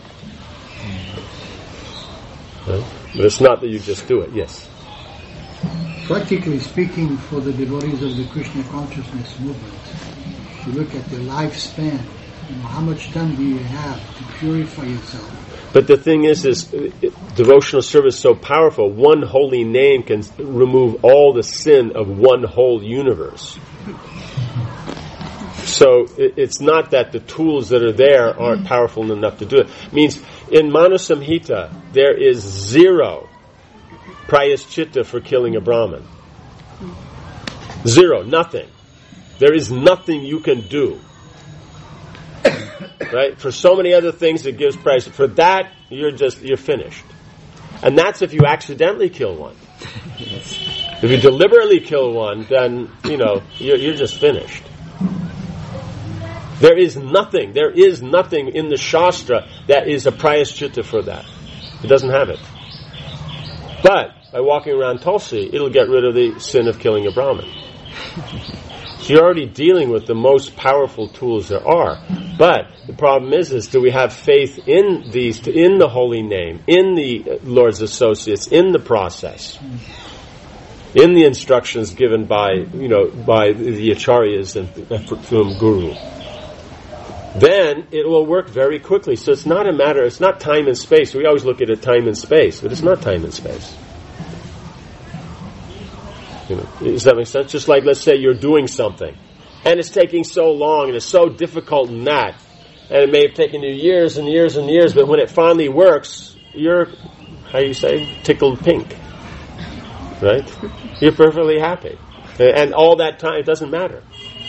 Right? But it's not that you just do it. Yes. Practically speaking, for the devotees of the Krishna consciousness movement, if you look at their lifespan, how much time do you have to purify yourself? But the thing is devotional service is so powerful. One holy name can remove all the sin of one whole universe. So it's not that the tools that are there aren't powerful enough to do it. It means in Manasamhita there is 0 prayaschitta for killing a Brahmin. 0, nothing. There is nothing you can do. Right? For so many other things it gives price. For that, you're finished. And that's if you accidentally kill one. If you deliberately kill one, then, you're just finished. There is nothing in the Shastra that is a prayaschitta for that. It doesn't have it. But by walking around Tulsi, it'll get rid of the sin of killing a Brahmin. So you're already dealing with the most powerful tools there are. But the problem is do we have faith in these, in the holy name, in the Lord's associates, in the process, in the instructions given by the acharyas and guru? Then it will work very quickly. So it's not time and space. We always look at it time and space, but it's not time and space. Does that make sense? Just like, let's say you're doing something, and it's taking so long, and it's so difficult and that, and it may have taken you years and years and years, but when it finally works, you're, tickled pink. Right? You're perfectly happy. And all that time, it doesn't matter.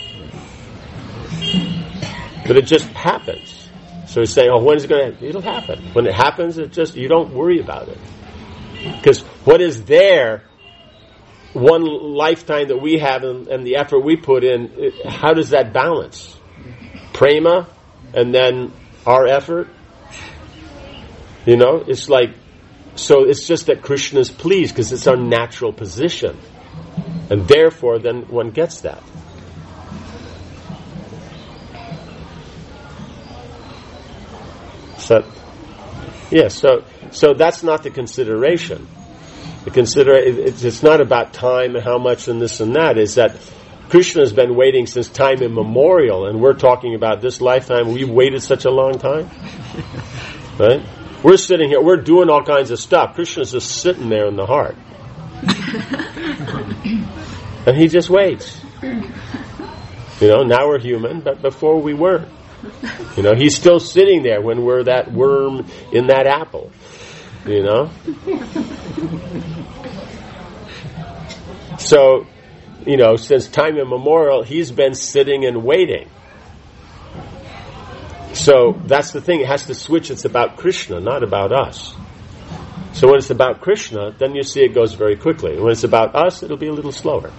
But it just happens. So he's saying, when is it going to happen? It'll happen. When it happens, you don't worry about it. Because what is there, one lifetime that we have and the effort we put in, how does that balance? Prema and then our effort? It's like, so it's just that Krishna is pleased because it's our natural position. And therefore, then one gets that. So that's not the consideration. It's not about time and how much and this and that. Is that Krishna has been waiting since time immemorial, and we're talking about this lifetime. We've waited such a long time, right? We're sitting here, we're doing all kinds of stuff. Krishna's just sitting there in the heart, and he just waits. Now we're human, but before we weren't. He's still sitting there when we're that worm in that apple. So, since time immemorial, he's been sitting and waiting. So that's the thing. It has to switch. It's about Krishna, not about us. So when it's about Krishna, then you see it goes very quickly. When it's about us, it'll be a little slower.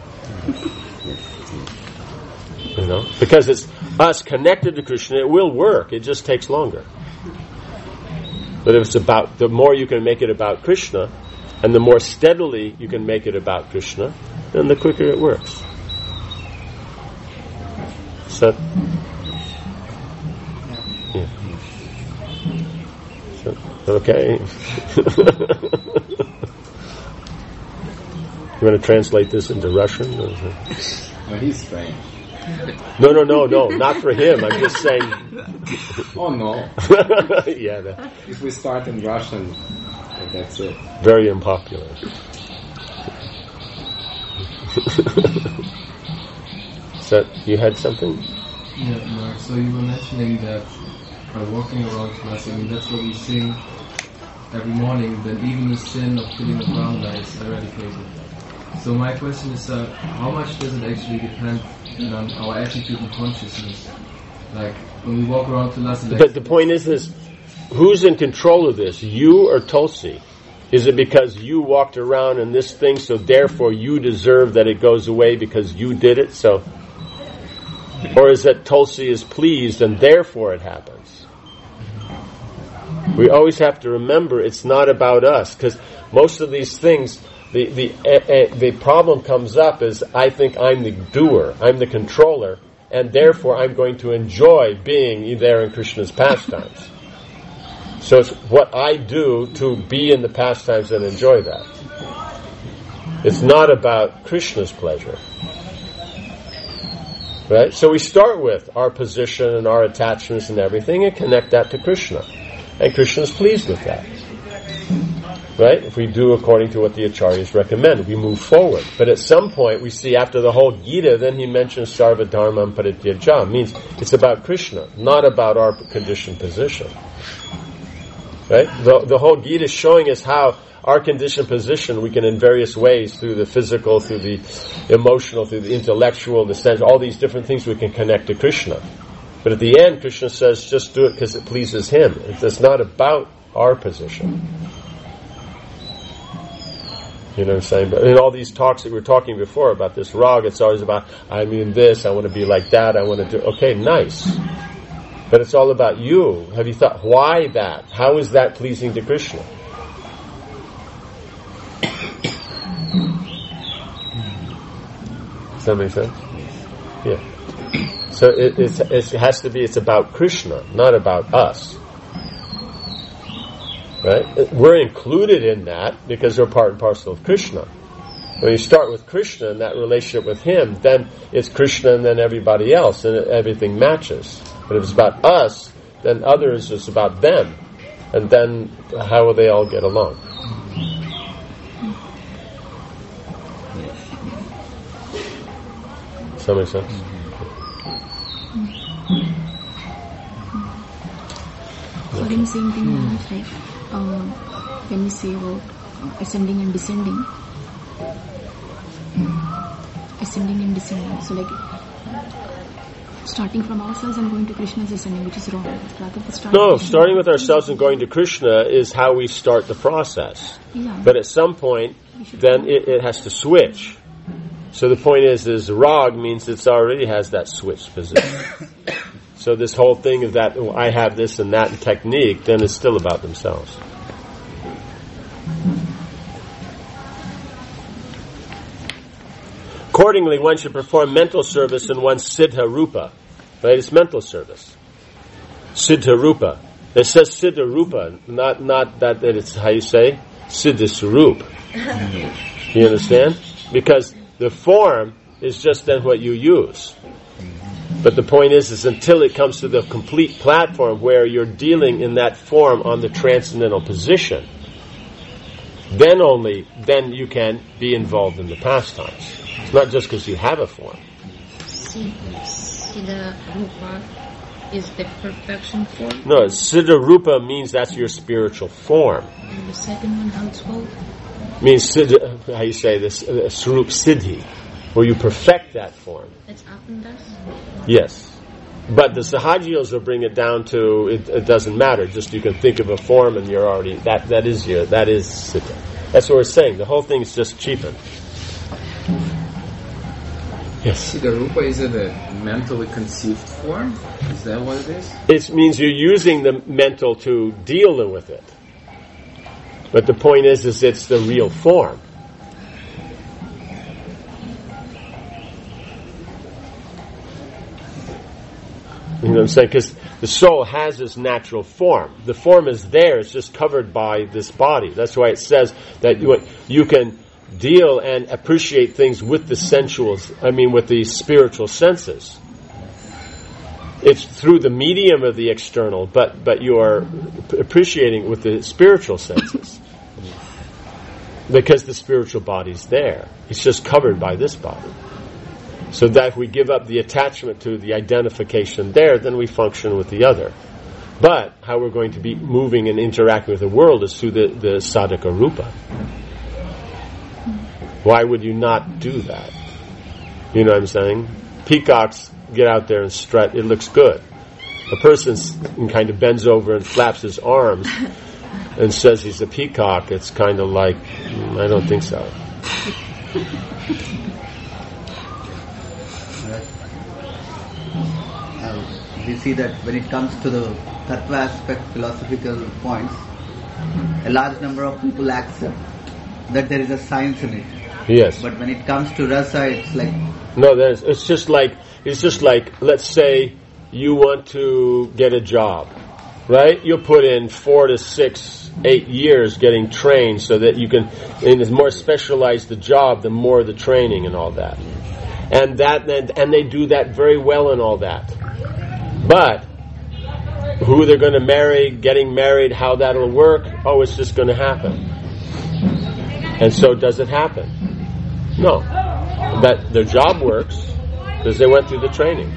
Because it's us connected to Krishna, it will work. It just takes longer. But if it's about, the more you can make it about Krishna, and the more steadily you can make it about Krishna, then the quicker it works. So, yeah. So, okay. You want to translate this into Russian? No, he's strange. No, not for him. I'm just saying. Oh no. Yeah. If we start in Russian, that's it. Very unpopular. So you had something? Yeah, Mark. So you were mentioning that by walking around class, that's what we sing every morning. That even the sin of killing a Brahmana is eradicated. So my question is, how much does it actually depend on our attitude and consciousness? Like when we walk around Tulasi. But the point is, who's in control of this? You or Tulsi? Is it because you walked around in this thing, so therefore you deserve that it goes away because you did it? So, or is that Tulsi is pleased and therefore it happens? We always have to remember it's not about us, because most of these things, the problem comes up is I think I'm the doer, I'm the controller, and therefore I'm going to enjoy being there in Krishna's pastimes. So it's what I do to be in the pastimes and enjoy that. It's not about Krishna's pleasure. Right? So we start with our position and our attachments and everything and connect that to Krishna. And Krishna's pleased with that. Right? If we do according to what the acharyas recommend, we move forward. But at some point we see after the whole Gita, then he mentions Sarva Dharmam Parityaja. Means it's about Krishna, not about our conditioned position. Right? The whole Gita is showing us how our conditioned position we can in various ways, through the physical, through the emotional, through the intellectual, the sense, all these different things we can connect to Krishna. But at the end, Krishna says, just do it because it pleases Him. It's not about our position. You know what I'm saying? But in all these talks that we were talking before about this raga, it's always about, I mean this, I want to be like that, I want to do, okay, nice. But it's all about you. Have you thought, why that? How is that pleasing to Krishna? Does that make sense? Yeah. So it has to be, it's about Krishna, not about us. Right? We're included in that because we're part and parcel of Krishna. When you start with Krishna and that relationship with Him, then it's Krishna and then everybody else, and everything matches. But if it's about us, then others, it's about them. And then how will they all get along? Does that make sense? So in the same thing, like when we say about ascending and descending, so like starting from ourselves and going to Krishna is ascending, which is wrong. No, starting with ourselves and going to Krishna is how we start the process. Yeah. But at some point, then it has to switch. So the point is rag means it already has that switch position. So this whole thing of that, I have this and that and technique, then it's still about themselves. Accordingly, one should perform mental service in one's siddha rupa. Right? It's mental service. Siddha rupa. It says siddha rupa, not that it's how you say siddha sarup. You understand? Because the form is just then what you use. But the point is until it comes to the complete platform where you're dealing in that form on the transcendental position, then you can be involved in the pastimes. It's not just because you have a form. Siddha Rupa is the perfection form? No, Siddha Rupa means that's your spiritual form. And the second one, how it's called? Means Siddha, how you say this, Sarup Siddhi, where you perfect that form. It's Apandas? Yes. But the Sahajiyos will bring it down to, it doesn't matter, just you can think of a form and you're already, that is Siddha. That's what we're saying, the whole thing is just cheapened. Yes. Siddha Rupa is a mentally conceived form? Is that what it is? It means you're using the mental to deal with it. But the point is it's the real form. You know what I'm saying? Because the soul has its natural form. The form is there, it's just covered by this body. That's why it says that you can deal and appreciate things with the with the spiritual senses. It's through the medium of the external, but you are appreciating with the spiritual senses. Because the spiritual body's there. It's just covered by this body. So that if we give up the attachment to the identification there, then we function with the other. But how we're going to be moving and interacting with the world is through the sadhaka rupa. Why would you not do that? You know what I'm saying? Peacocks get out there and strut. It looks good. A person kind of bends over and flaps his arms and says he's a peacock. It's kind of like, I don't think so. We see that when it comes to the tattva aspect, philosophical points, a large number of people accept that there is a science in it. Yes. But when it comes to rasa, it's like... No, it's just like, let's say you want to get a job, right? You'll put in 4 to 6, 8 years getting trained so that you can, and the more specialized the job, the more the training and all that. And they do that very well and all that. But who they're going to marry, getting married, how that'll work, it's just going to happen. And so does it happen? No. That their job works because they went through the training.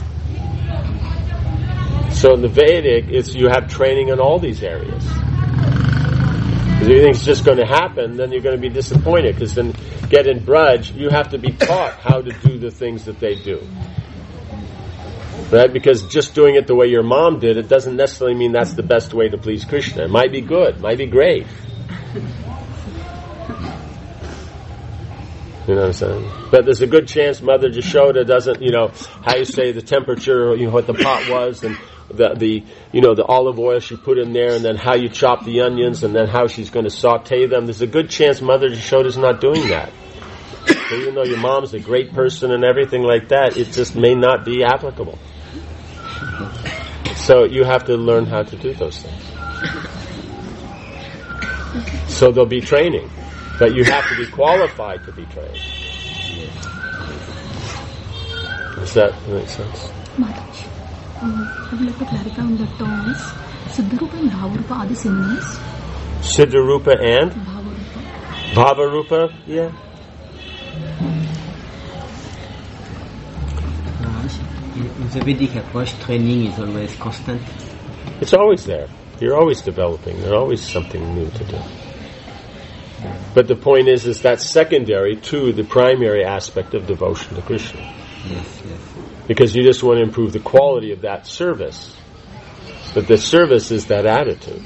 So in the Vedic, you have training in all these areas. If you think it's just going to happen, then you're going to be disappointed, because then get in Braj, you have to be taught how to do the things that they do. Right? Because just doing it the way your mom did, it doesn't necessarily mean that's the best way to please Krishna. It might be good, might be great. You know what I'm saying? But there's a good chance Mother Jashoda doesn't, how you say the temperature, what the pot was, and the olive oil she put in there, and then how you chop the onions, and then how she's going to saute them. There's a good chance Mother Jashoda's not doing that. So even though your mom's a great person and everything like that, it just may not be applicable. So you have to learn how to do those things. So there'll be training, but you have to be qualified to be trained. Does that make sense? Maharaj, I would like to clarify on the terms. Siddharupa and Bhavarupa are the synonyms? Siddharupa and? Bhavarupa. Bhavarupa, yeah. In the Vedic approach, training is always constant. It's always there. You're always developing. There's always something new to do. But the point is that's secondary to the primary aspect of devotion to Krishna. Yes. Because you just want to improve the quality of that service. But the service is that attitude.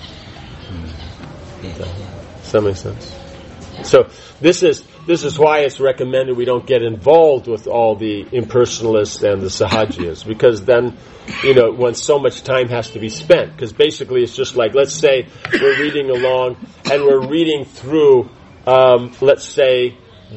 Does that make sense? So this is why it's recommended we don't get involved with all the impersonalists and the sahajiyas, because then, when so much time has to be spent. Because basically it's just like, let's say we're reading along and we're reading through, let's say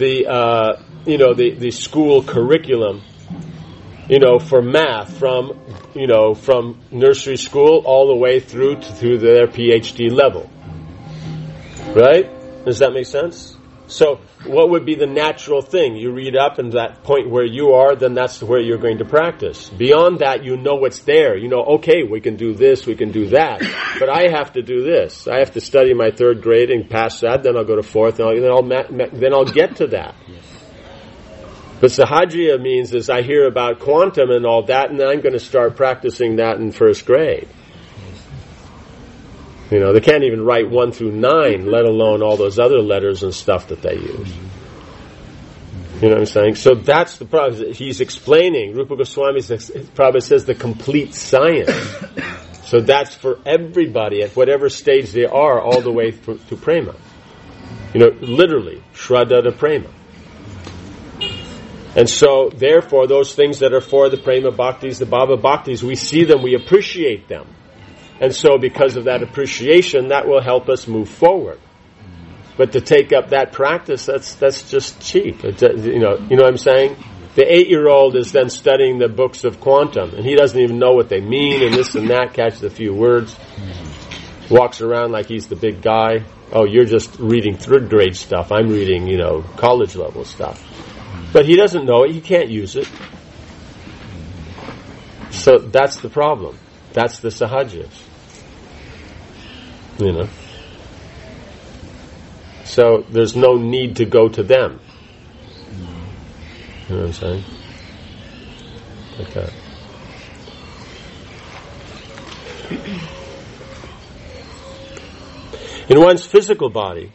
the school curriculum, for math from nursery school all the way through to their PhD level. Right? Does that make sense? So, what would be the natural thing? You read up, and that point where you are, then that's where you're going to practice. Beyond that, what's there. Okay, we can do this, we can do that. But I have to do this. I have to study my 3rd grade and pass that, then I'll go to 4th, and then I'll get to that. But Sahajiya means is I hear about quantum and all that, and then I'm going to start practicing that in 1st grade. They can't even write 1 through 9, let alone all those other letters and stuff that they use. You know what I'm saying? So that's the problem. He's explaining, Rupa Goswami Prabhupada says the complete science. So that's for everybody at whatever stage they are, all the way to prema. Literally, shraddha to prema. And so, therefore, those things that are for the prema bhaktis, the bhava bhaktis, we see them, we appreciate them. And so because of that appreciation, that will help us move forward. But to take up that practice, that's just cheap. You know what I'm saying? The 8-year-old is then studying the books of quantum, and he doesn't even know what they mean, and this and that, catches a few words, walks around like he's the big guy. Oh, you're just reading 3rd grade stuff. I'm reading, college level stuff. But he doesn't know it. He can't use it. So that's the problem. That's the sahajiyas. So there's no need to go to them. You know what I'm saying? Like that. In one's physical body,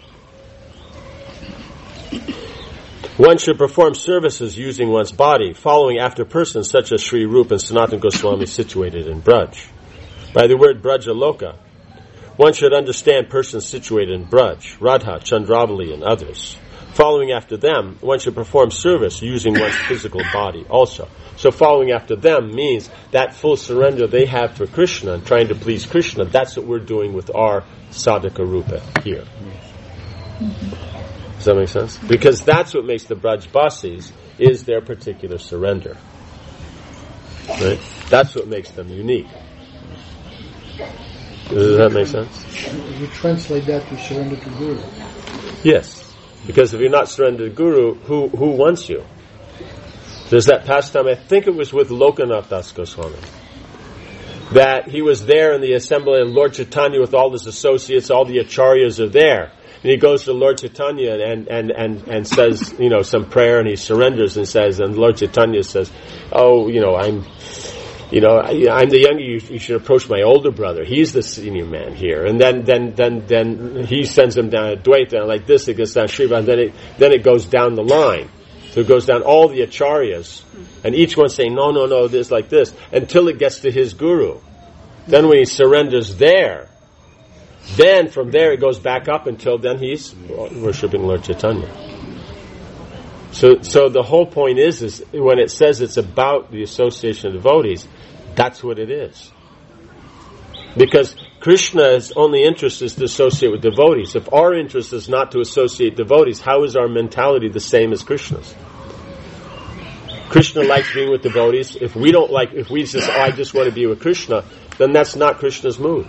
one should perform services using one's body, following after persons such as Sri Rupa and Sanatana Goswami situated in Braj. By the word Brajaloka, one should understand persons situated in Braj, Radha, Chandravali, and others. Following after them, one should perform service using one's physical body also. So following after them means that full surrender they have for Krishna and trying to please Krishna. That's what we're doing with our sadhaka rupa here. Does that make sense? Because that's what makes the Brajbasis is their particular surrender. Right? That's what makes them unique. Does that make sense? You translate that to surrender to Guru. Yes. Because if you're not surrendered to Guru, who wants you? There's that pastime, I think it was with Lokanath Das Goswami, that he was there in the assembly and Lord Chaitanya with all his associates, all the acharyas are there. And he goes to Lord Chaitanya and says, some prayer, and he surrenders and says, and Lord Chaitanya says, I'm the younger, you should approach my older brother. He's the senior man here. And then he sends him down Advaita, and like this, it gets down Shriva, and then it goes down the line. So it goes down all the acharyas, and each one saying, no, this, like this, until it gets to his guru. Then when he surrenders there, then from there it goes back up until then he's worshipping Lord Chaitanya. So the whole point is when it says it's about the association of devotees, that's what it is. Because Krishna's only interest is to associate with devotees. If our interest is not to associate devotees, how is our mentality the same as Krishna's? Krishna likes being with devotees. If we say, I just want to be with Krishna, then that's not Krishna's mood.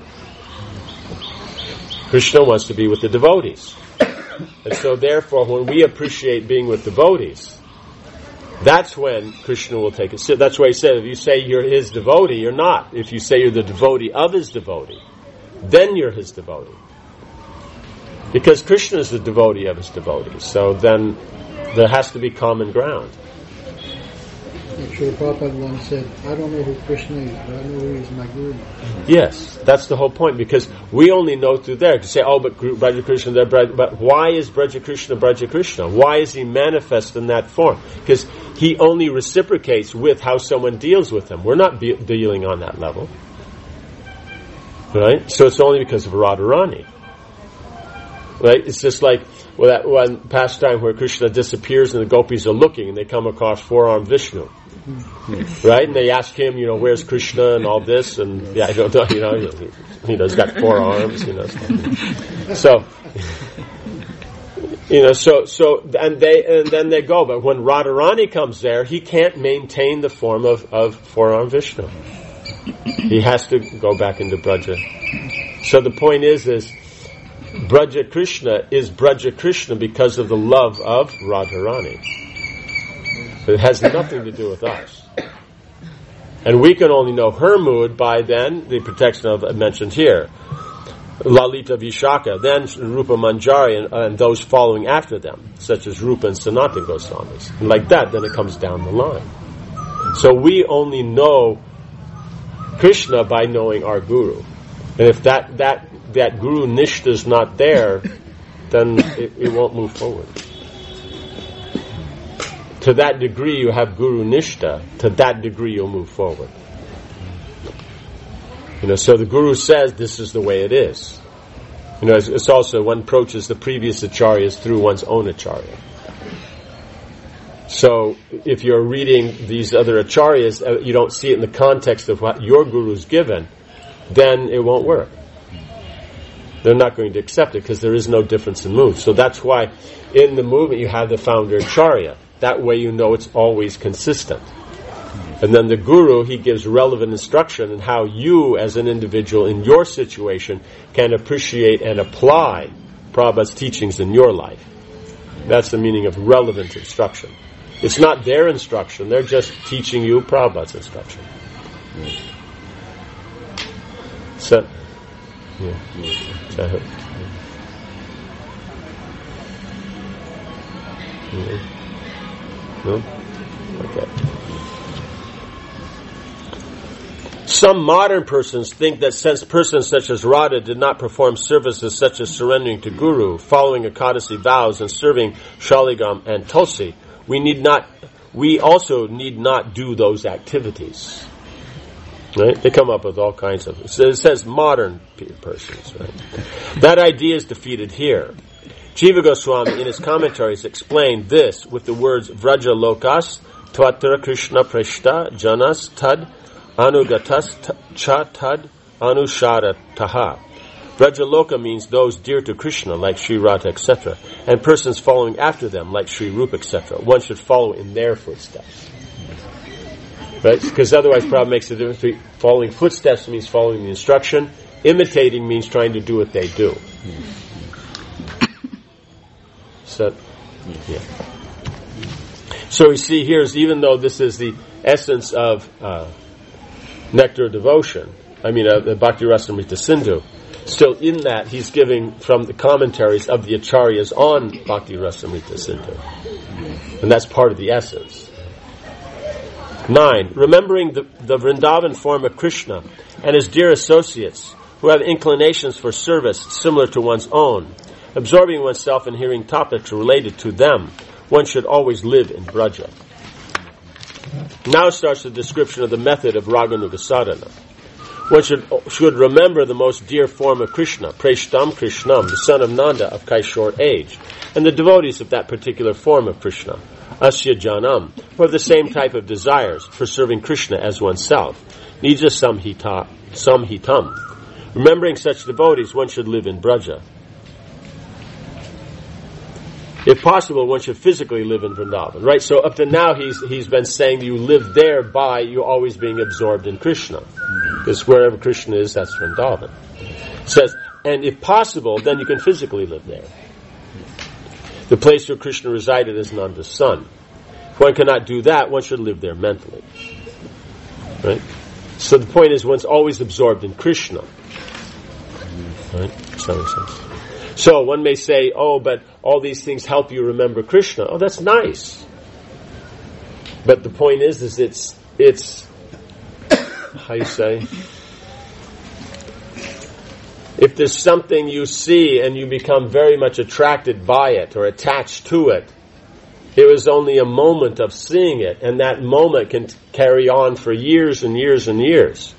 Krishna wants to be with the devotees. And so therefore, when we appreciate being with devotees, that's when Krishna will take it. That's why he said, if you say you're his devotee, you're not. If you say you're the devotee of his devotee, then you're his devotee. Because Krishna is the devotee of his devotees. So then there has to be common ground. Actually, Prabhupada once said, I don't know who Krishna is, but I know who is my Guru. Yes, that's the whole point, because we only know through there. To say, but Braja Krishna, but why is Braja Krishna Braja Krishna? Why is he manifest in that form? Because he only reciprocates with how someone deals with him. We're not dealing on that level. Right? So it's only because of Radharani. Right? It's just like that one pastime where Krishna disappears and the gopis are looking and they come across four-armed Vishnu. Right? And they ask him, where's Krishna and all this, and I don't know, he's got 4 arms, So, and then they go. But when Radharani comes there, he can't maintain the form of 4-armed Vishnu. He has to go back into Braja. So the point is Braja Krishna is Braja Krishna because of the love of Radharani. It has nothing to do with us. And we can only know her mood by then the protection of mentioned here. Lalita Vishaka, then Rupa Manjari and those following after them, such as Rupa and Sanatana Goswamis. And like that, then it comes down the line. So we only know Krishna by knowing our Guru. And if that Guru Nishta is not there, then it won't move forward. To that degree you have Guru Nishta, to that degree you'll move forward. So the Guru says this is the way it is. It's also one approaches the previous acharyas through one's own acharya. So if you're reading these other acharyas, you don't see it in the context of what your Guru's given, then it won't work. They're not going to accept it because there is no difference in move. So that's why in the movement you have the founder acharya. That way you know it's always consistent. And then the Guru, he gives relevant instruction in how you as an individual in your situation can appreciate and apply Prabhupada's teachings in your life. That's the meaning of relevant instruction. It's not their instruction, they're just teaching you Prabhupada's instruction. So, No? Okay. Some modern persons think that since persons such as Radha did not perform services such as surrendering to Guru, following Ekadasi vows, and serving Shaligam and Tulsi, we also need not do those activities. Right? They come up with all kinds of... So it says modern persons. Right? That idea is defeated here. Jiva Goswami in his commentaries explained this with the words Vraja Lokas Tvatra Krishna Preshta Janas Tad Anugatas Cha Tad Anushara Taha. Vraja Loka means those dear to Krishna like Sri Radha etc. and persons following after them like Sri Rupa etc. One should follow in their footsteps. Right? Because otherwise Prabhupada makes a difference between following footsteps means following the instruction, imitating means trying to do what they do. So we see here is even though this is the essence of nectar devotion, the Bhakti Rasamrita Sindhu, still in that he's giving from the commentaries of the acharyas on Bhakti Rasamrita Sindhu. And that's part of the essence. 9. Remembering the Vrindavan form of Krishna and his dear associates who have inclinations for service similar to one's own, absorbing oneself and hearing topics related to them, one should always live in Braja. Now starts the description of the method of Raganuga sadhana. One should remember the most dear form of Krishna, Preshtam Krishnam, the son of Nanda of Kaishore age, and the devotees of that particular form of Krishna, asya janam, who have the same type of desires for serving Krishna as oneself, nija samhitam. Remembering such devotees, one should live in Braja. If possible, one should physically live in Vrindavan, right? So up to now, he's been saying you live there by you always being absorbed in Krishna, because wherever Krishna is, that's Vrindavan. It says, and if possible, then you can physically live there. The place where Krishna resided is Nanda's son. If one cannot do that, one should live there mentally, right? So the point is, one's always absorbed in Krishna, right? Does that make sense? So one may say, oh, but all these things help you remember Krishna. Oh, that's nice. But the point is it's how you say? If there's something you see and you become very much attracted by it or attached to it, it was only a moment of seeing it, and that moment can carry on for years and years and years.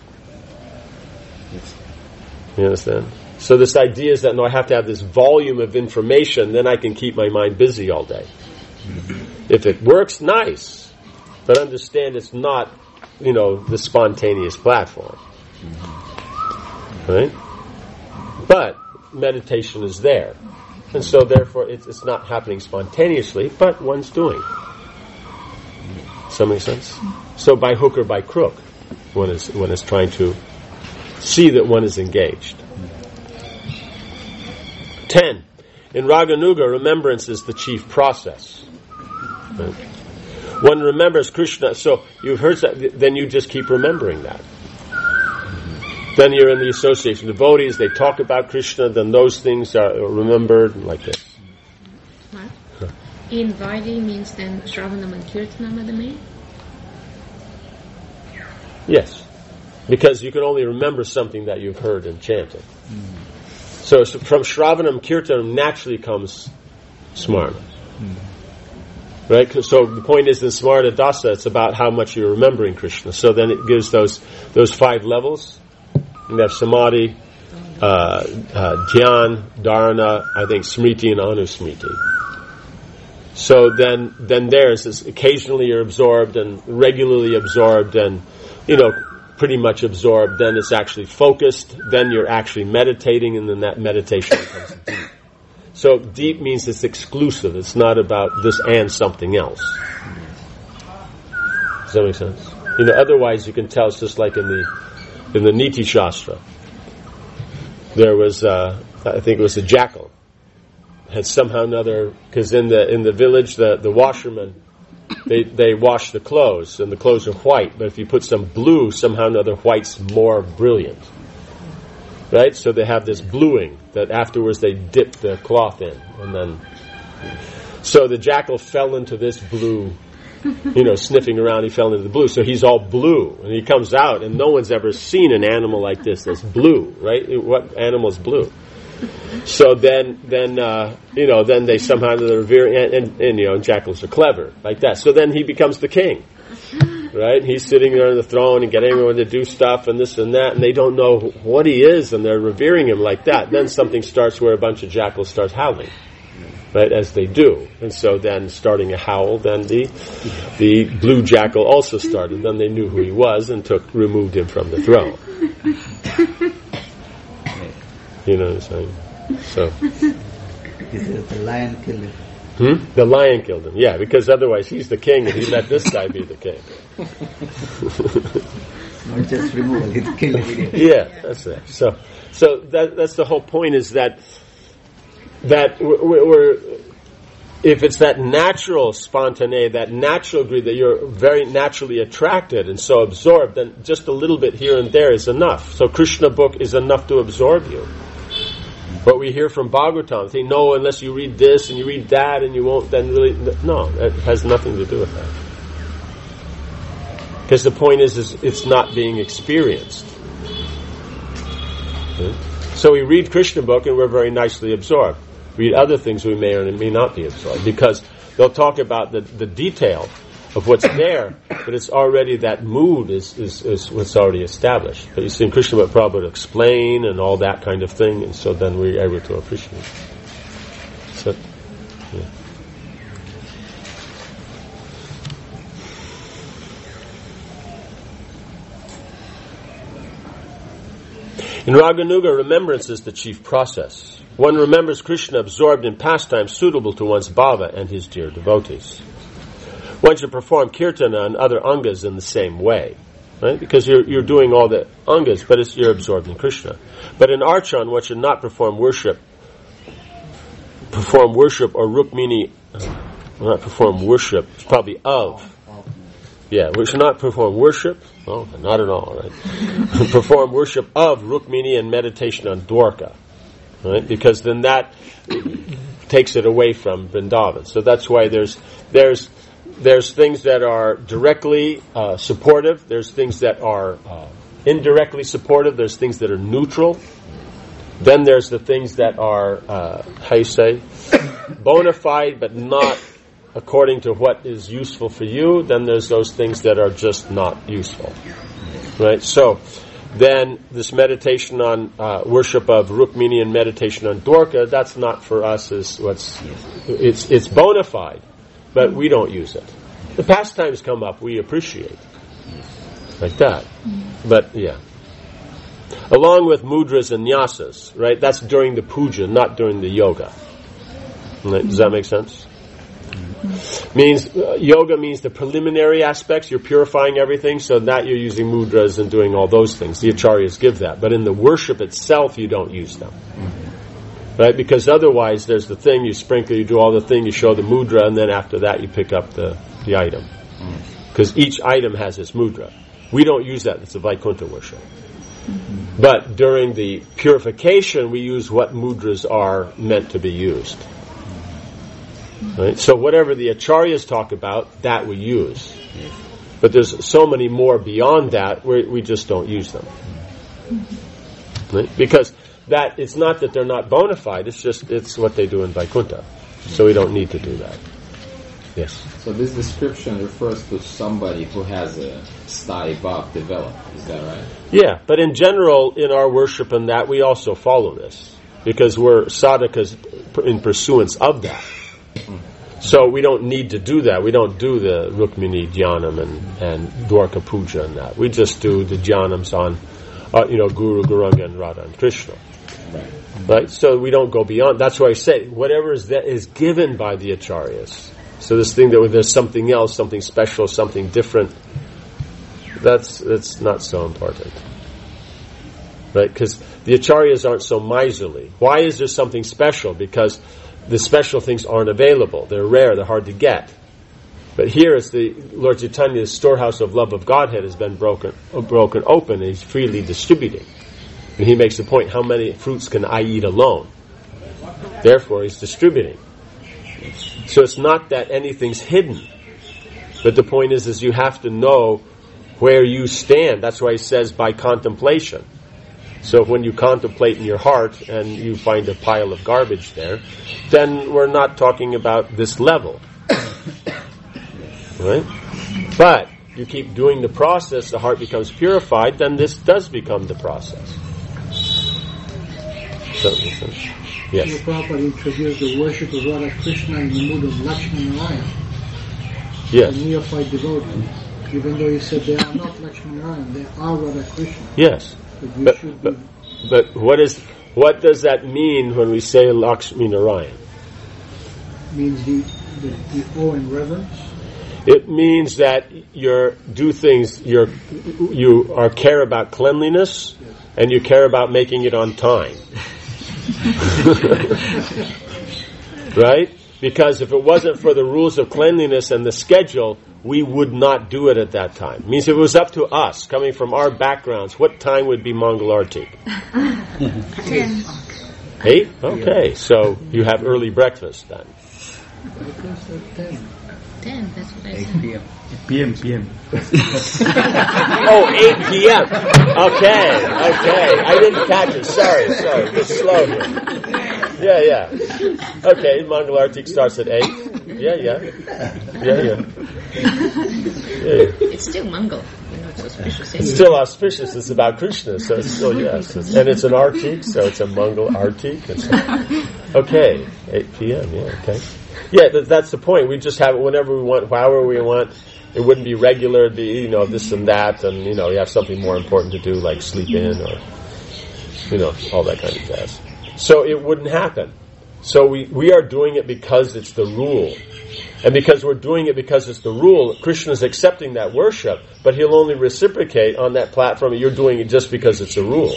You understand? So this idea is that, no, I have to have this volume of information, then I can keep my mind busy all day. If it works, nice. But understand it's not, the spontaneous platform. Right? But meditation is there. And so therefore it's not happening spontaneously, but one's doing. Does that make sense? So by hook or by crook, one is trying to see that one is engaged. 10. In Raganuga, remembrance is the chief process. Right? One remembers Krishna, so you've heard that, then you just keep remembering that. Then you're in the association of devotees, they talk about Krishna, then those things are remembered like this. What? In Vaidhi means then Shravanam and Kirtanam are the main? Yes. Because you can only remember something that you've heard and chanted. So from Shravanam, Kirtanam naturally comes Smarna. Right? So the point is in Smarna Dasa, it's about how much you're remembering Krishna. So then it gives those 5 levels. You have Samadhi, Dhyan, Dharana, I think Smriti and Anusmriti. So then there's this, occasionally you're absorbed and regularly absorbed and, pretty much absorbed, then it's actually focused, then you're actually meditating, and then that meditation becomes deep. So deep means it's exclusive, it's not about this and something else. Does that make sense? Otherwise you can tell it's just like in the Niti Shastra. There was, I think it was a jackal, had somehow another, because in the village, the washermen, they wash the clothes, and the clothes are white, but if you put some blue, somehow or another white's more brilliant. Right? So they have this bluing that afterwards they dip the cloth in, and then so the jackal fell into this blue, sniffing around, he fell into the blue, so he's all blue, and he comes out, and no one's ever seen an animal like this that's blue, right? What animal is blue? So then they somehow revere, and jackals are clever, like that. So then he becomes the king, right? He's sitting there on the throne and getting everyone to do stuff and this and that, and they don't know what he is, and they're revering him like that. Then something starts where a bunch of jackals start howling, right, as they do. And so then, starting a howl, then the blue jackal also started. Then they knew who he was and removed him from the throne. You know what I'm saying? So He says the lion killed him. The lion killed him, yeah, because otherwise he's the king and he let this guy be the king. Not just removal, he's killed immediately. Yeah, that's it. So that's the whole point, is that we're if it's that natural spontaneity, that natural greed, that you're very naturally attracted and so absorbed, then just a little bit here and there is enough. So Krishna book is enough to absorb you. But we hear from Bhagavatam, think, no, unless you read this and you read that and you won't then really... No, it has nothing to do with that. Because the point is it's not being experienced. Okay? So we read Krishna book and we're very nicely absorbed. Read other things we may or may not be absorbed, because they'll talk about the detail of what's there, but it's already, that mood is what's already established. But you see in Krishna book, Prabhupada explain and all that kind of thing, and so then we're able to appreciate it. So In Raganuga, remembrance is the chief process. One remembers Krishna absorbed in pastimes suitable to one's bhava and his dear devotees. One should perform kirtana and other angas in the same way, right? Because you're doing all the angas, but you're absorbed in Krishna. But in archan, one should not perform worship or Rukmini, not perform worship, it's probably of. Yeah, we should not perform worship, oh, not at all, right? Perform worship of Rukmini and meditation on Dwarka, right? Because then that takes it away from Vrindavan. So that's why there's things that are directly supportive, there's things that are indirectly supportive, there's things that are neutral. Then there's the things that are, bona fide but not according to what is useful for you. Then there's those things that are just not useful. Right? So, then this meditation on worship of Rukmini and meditation on Dwarka, that's not for us it's bona fide, but we don't use it. The pastimes come up, we appreciate. Like that. But, yeah. Along with mudras and nyasas, right? That's during the puja, not during the yoga. Right? Does that make sense? Means yoga means the preliminary aspects. You're purifying everything, so that you're using mudras and doing all those things. The acharyas give that, but in the worship itself, you don't use them, right? Because otherwise, there's the thing you sprinkle, you do all the thing, you show the mudra, and then after that, you pick up the item, because each item has its mudra. We don't use that. It's a Vaikuntha worship. But during the purification, we use what mudras are meant to be used. Right? So whatever the acharyas talk about, that we use. But there's so many more beyond that, we just don't use them. Right? Because that it's not that they're not bona fide, it's what they do in Vaikuntha. So we don't need to do that. Yes. So this description refers to somebody who has a sthai bhav developed. Is that right? Yeah, but in general, in our worship and that, we also follow this. Because we're sadhakas in pursuance of that. So we don't need to do that. We don't do the Rukmini Dhyanam and Dwarka Puja and that. We just do the Dhyanams on, Guru, Gauranga, and Radha and Krishna. Right? So we don't go beyond. That's why I say, whatever is given by the acharyas. So this thing that there's something else, something special, something different, that's not so important. Right? Because the acharyas aren't so miserly. Why is there something special? Because the special things aren't available. They're rare, they're hard to get. But here is the Lord Chaitanya's storehouse of love of Godhead has been broken open, and he's freely distributing. And he makes the point, how many fruits can I eat alone? Therefore, he's distributing. So it's not that anything's hidden. But the point is you have to know where you stand. That's why he says by contemplation. So when you contemplate in your heart and you find a pile of garbage there, then we're not talking about this level. Right? But you keep doing the process, the heart becomes purified, then this does become the process. So, yes. The Prabhupada introduced the worship of Radha Krishna in the mood of Lakshmi Narayan. Yes. The neophyte devotee. Even though he said they are not Lakshmi Narayan, they are Radha Krishna. Yes. But what does that mean when we say Lakshmi Narayan? Means the awe and reverence. It means that you care about cleanliness, yes, and you care about making it on time. Right? Because if it wasn't for the rules of cleanliness and the schedule, we would not do it at that time. It means if it was up to us, coming from our backgrounds, what time would be Mangal Arti? 10. 8? Okay, so you have early breakfast then. 10, that's what I said. 8 p.m. Oh, 8 p.m. Okay. I didn't catch it. Sorry. Just slow here. Yeah. Okay, Mangal Arti starts at 8. Yeah. It's still Mangal. You're not suspicious. It's still auspicious. It's about Krishna, so it's still, yes. And it's an Artik, so it's a Mangal Artik. Okay, 8 p.m. Yeah, okay. Yeah, that's the point. We just have it whenever we want, however we want. It wouldn't be regular, this and that, and, you have something more important to do, like sleep in, or... all that kind of jazz. So it wouldn't happen. So we are doing it because it's the rule. And because we're doing it because it's the rule, Krishna's accepting that worship, but he'll only reciprocate on that platform. You're doing it just because it's a rule.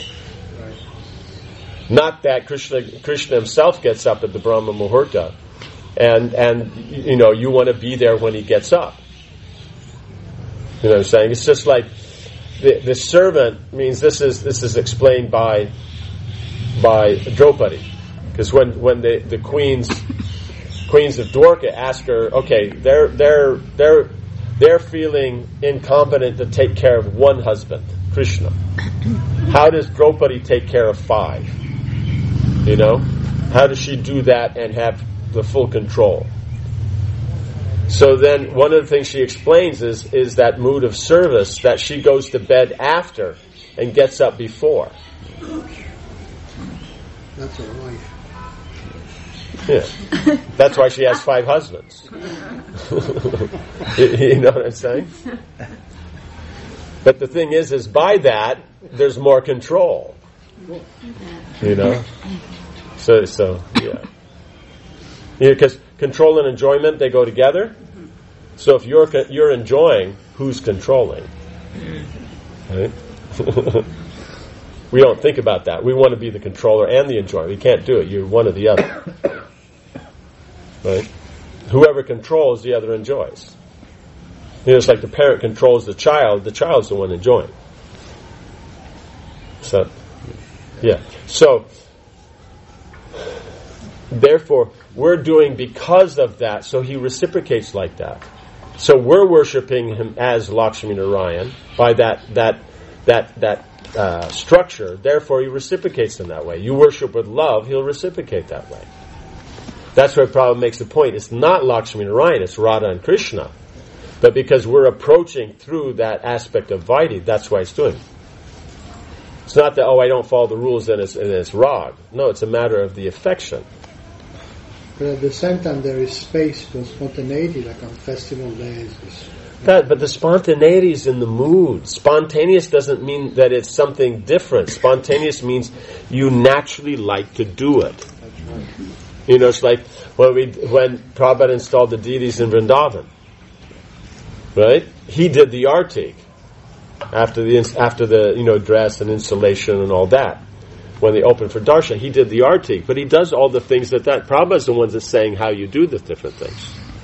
Not that Krishna himself gets up at the Brahma Muhurta and you want to be there when he gets up. You know what I'm saying? It's just like the servant means this is explained by Draupadi. Because when the queens of Dwarka ask her, okay, they're feeling incompetent to take care of one husband, Krishna. How does Draupadi take care of 5? How does she do that and have the full control? So then one of the things she explains is that mood of service that she goes to bed after and gets up before. That's her wife. Yeah. That's why she has 5 husbands. You know what I'm saying? But the thing is by that, there's more control. So yeah. Because control and enjoyment, they go together. So if you're enjoying, who's controlling? Right? We don't think about that. We want to be the controller and the enjoyer. We can't do it. You're one or the other. Right? Whoever controls, the other enjoys. It's like the parent controls the child's the one enjoying. So, yeah. So, therefore, we're doing because of that, so he reciprocates like that. So we're worshiping him as Lakshmi Narayan by that structure. Therefore, he reciprocates in that way. You worship with love, he'll reciprocate that way. That's where Prabhupada makes the point. It's not Lakshmi Narayan, it's Radha and Krishna. But because we're approaching through that aspect of Vaidhi, that's why it's doing it. It's not that, I don't follow the rules and it's rag. No, it's a matter of the affection. But at the same time, there is space for spontaneity, like on festival days. But the spontaneity is in the mood. Spontaneous doesn't mean that it's something different. Spontaneous means you naturally like to do it. That's right. It's like when Prabhupada installed the deities in Vrindavan, right? He did the artik after the dress and installation and all that. When they opened for darshan, he did the artik, but he does all the things that Prabhupada's the ones that's saying how you do the different things.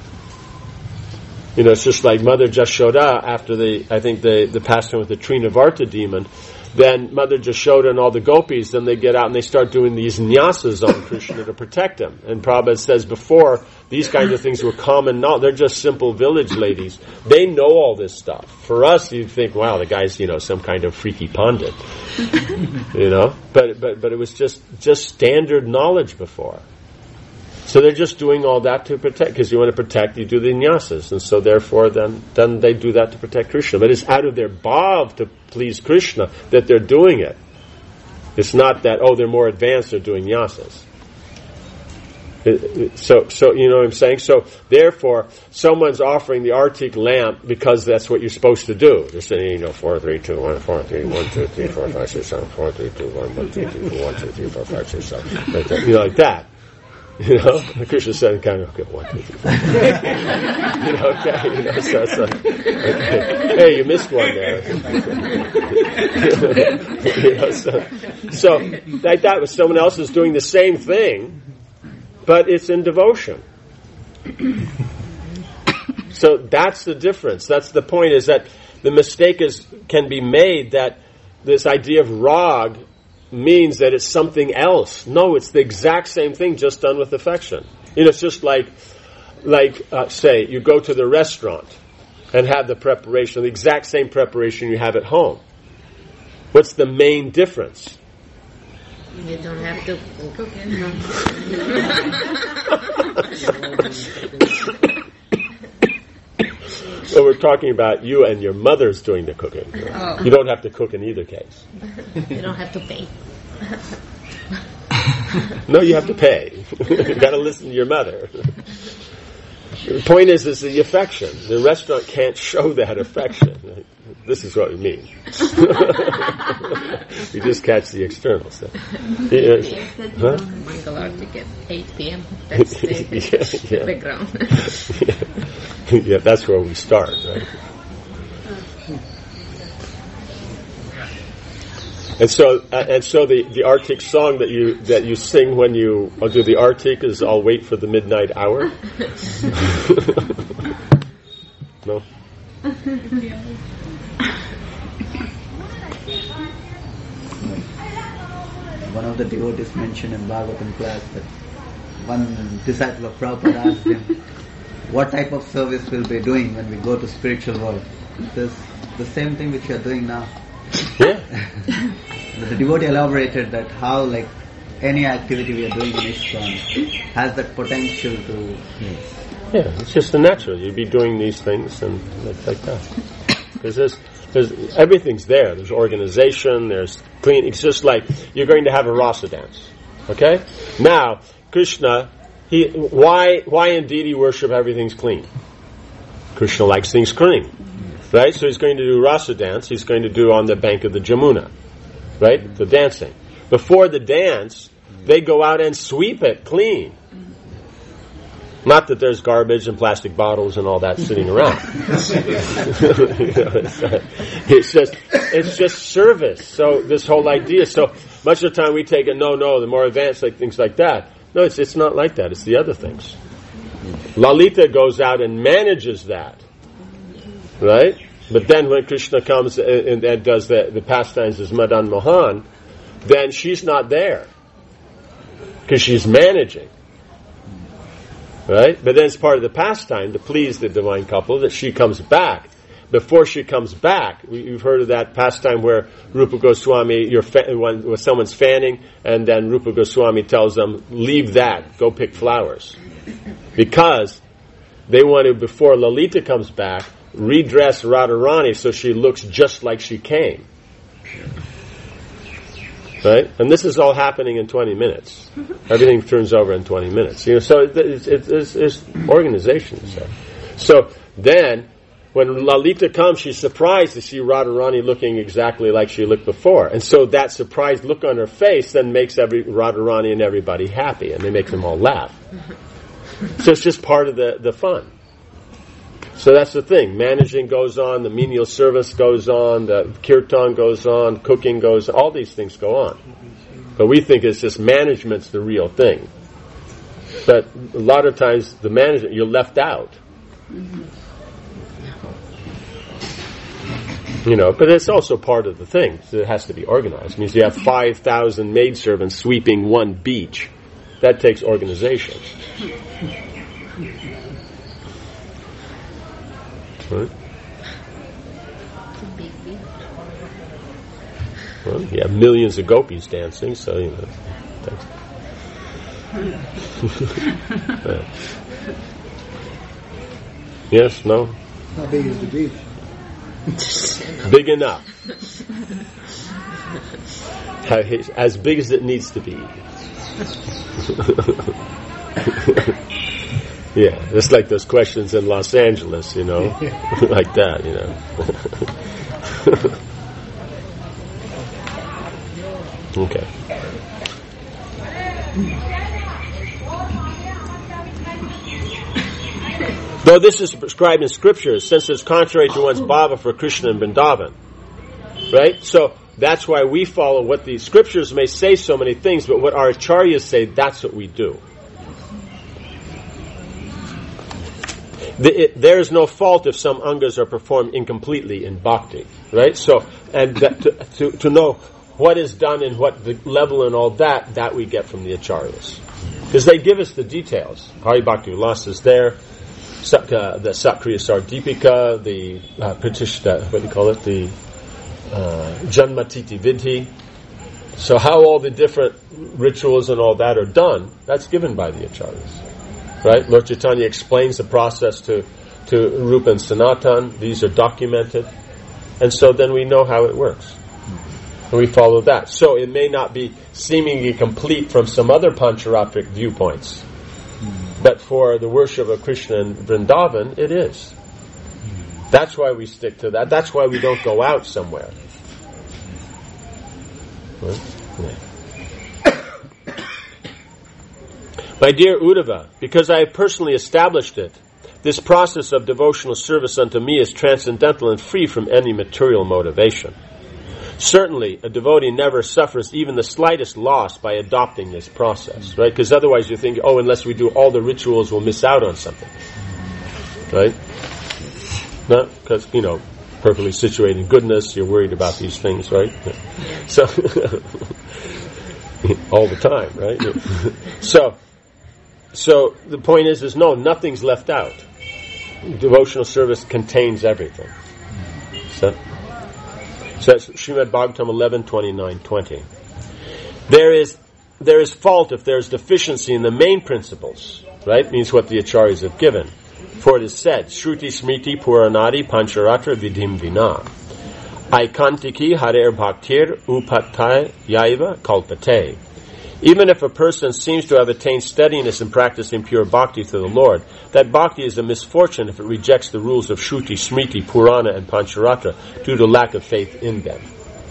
It's just like Mother Jashoda after the pastime with the Trinavarta demon. Then Mother Jashoda and all the gopis, then they get out and they start doing these nyasas on Krishna to protect him. And Prabhupada says before, these kinds of things were common. No, they're just simple village ladies. They know all this stuff. For us, you'd think, wow, the guy's, some kind of freaky pandit. But it was just standard knowledge before. So they're just doing all that to protect, because you want to protect, you do the nyasas, and so therefore then they do that to protect Krishna. But it's out of their bhav to please Krishna that they're doing it. It's not that, they're more advanced, they're doing nyasas. So you know what I'm saying? So therefore, someone's offering the artik lamp because that's what you're supposed to do. They're saying, 4, 3, 2, 1, 4, 3, 1, 2, 3, 4, 5, 6, 7, 4, 3, 2, 1, 1, 2, 3, 1, 2, 3, 4, 5, 6, 7. Like that. Krishna said, kind of, okay, 1, 2, 3, 4. So it's like, okay. Hey, you missed one there. So like that, was someone else is doing the same thing, but it's in devotion. So that's the difference. That's the point, is that the mistake can be made that this idea of rag means that it's something else. No, it's the exact same thing, just done with affection. It's just like say, you go to the restaurant and have the preparation, the exact same preparation you have at home. What's the main difference? You don't have to cook it. So we're talking about you and your mother's doing the cooking. Oh. You don't have to cook in either case. You don't have to pay. No, you have to pay. You got to listen to your mother. The point is the affection. The restaurant can't show that affection. this is what we mean. You just catch the external stuff. Mangalartik at 8 p.m. That's the background. Yeah, that's where we start, right? And so the Arctic song that you sing when you do the Arctic is "I'll wait for the midnight hour." No. One of the devotees mentioned in Bhagavatam class that one disciple of Prabhupada asked him, "What type of service we'll be doing when we go to spiritual world?" This the same thing which you are doing now. Yeah. The devotee elaborated that how like any activity we are doing in ISKCON has that potential to. Yeah, it's just the natural. You'd be doing these things and like that. Because there's everything's there. There's organization. There's clean. It's just like you're going to have a rasa dance. Okay. Now Krishna, why in deity worship everything's clean? Krishna likes things clean. Right? So he's going to do rasa dance. He's going to do on the bank of the Jamuna. Right? The dancing. Before the dance, they go out and sweep it clean. Not that there's garbage and plastic bottles and all that sitting around. It's just service. So this whole idea. So much of the time we take it, no, the more advanced like things like that. No, it's not like that. It's the other things. Lalita goes out and manages that. Right? But then when Krishna comes and does the pastimes as Madan Mohan, then she's not there. Because she's managing. Right? But then it's part of the pastime to please the divine couple that she comes back. Before she comes back, you've heard of that pastime where Rupa Goswami, when someone's fanning, and then Rupa Goswami tells them, leave that, go pick flowers. Because they want to, before Lalita comes back, redress Radharani so she looks just like she came. Right? And this is all happening in 20 minutes. Everything turns over in 20 minutes. So it's organization. So then, when Lalita comes, she's surprised to see Radharani looking exactly like she looked before. And so that surprised look on her face then makes Radharani and everybody happy, and they make them all laugh. So it's just part of the fun. So that's the thing. Managing goes on, the menial service goes on, the kirtan goes on, cooking goes on, all these things go on. But we think it's just management's the real thing. But a lot of times the management, you're left out. But it's also part of the thing. So it has to be organized. It means you have 5,000 maidservants sweeping one beach. That takes organization. Right? Well, you have millions of gopis dancing, so Yes, no? How big is the beach? Big enough. As big as it needs to be. Yeah, it's like those questions in Los Angeles, like that, Okay. Though this is prescribed in scriptures, since it's contrary to one's bhava for Krishna and Vrindavan. Right? So that's why we follow what the scriptures may say so many things, but what our acharyas say, that's what we do. There is no fault if some angas are performed incompletely in bhakti, right? So, and to know what is done and what the level and all that we get from the acharyas, because they give us the details. Hari Bhakti Vilas is there, the Sakriya Sardipika, the Pratishta, what do you call it? The Janmatiti Vidhi. So how all the different rituals and all that are done, that's given by the acharyas. Right? Lord Chaitanya explains the process to Rupa and Sanatan. These are documented. And so then we know how it works. And we follow that. So it may not be seemingly complete from some other Pancharatric viewpoints. But for the worship of Krishna and Vrindavan, it is. That's why we stick to that. That's why we don't go out somewhere. Right? Yeah. My dear Uddhava, because I have personally established it, this process of devotional service unto me is transcendental and free from any material motivation. Certainly, a devotee never suffers even the slightest loss by adopting this process, right? Because otherwise you think, unless we do all the rituals, we'll miss out on something, right? Not because, perfectly situated goodness, you're worried about these things, right? Yeah. So, all the time, right? Yeah. So the point is no, nothing's left out. Devotional service contains everything. So that's Srimad Bhagavatam 11:29-20. There is fault if there is deficiency in the main principles, right? Means what the acharyas have given. For it is said, Shruti Smriti Puranadi Pancharatra Vidhim Vina. Aikantiki Harer Bhaktir Upattai Yaiva Kalpate. Even if a person seems to have attained steadiness in practicing pure bhakti to the Lord, that bhakti is a misfortune if it rejects the rules of Shruti, Smriti, Purana, and Pancharatra due to lack of faith in them.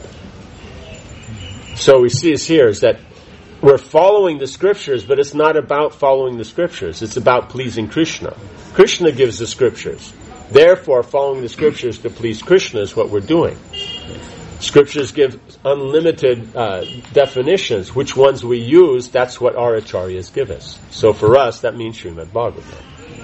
So we see here is that we're following the scriptures, but it's not about following the scriptures. It's about pleasing Krishna. Krishna gives the scriptures. Therefore, following the scriptures to please Krishna is what we're doing. Scriptures give unlimited definitions. Which ones we use, that's what our acharyas give us. So for us, that means Srimad Bhagavatam.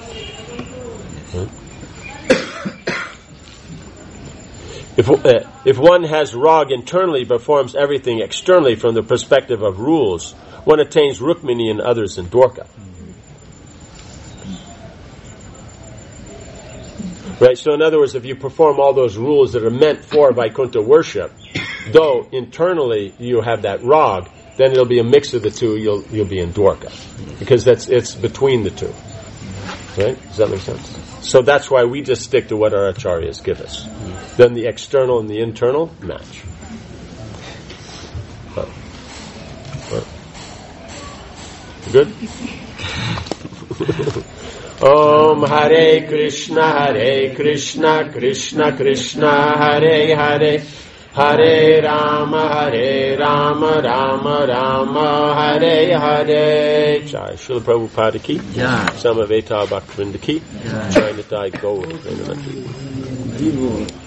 If one has rag internally but performs everything externally from the perspective of rules, one attains Rukmini and others in Dwarka. Right, so in other words, if you perform all those rules that are meant for Vaikuntha worship, though internally you have that rag, then it'll be a mix of the two, you'll be in Dwarka. Because it's between the two. Right? Does that make sense? So that's why we just stick to what our acharyas give us. Then the external and the internal match. Good? Om Hare Krishna, Krishna Krishna, Hare Hare, Hare Rama, Rama Rama, Hare Hare. Jai Srila Prabhupada ki, Samaveta Bhaktivinoda ki, Jai Nitai Gaur.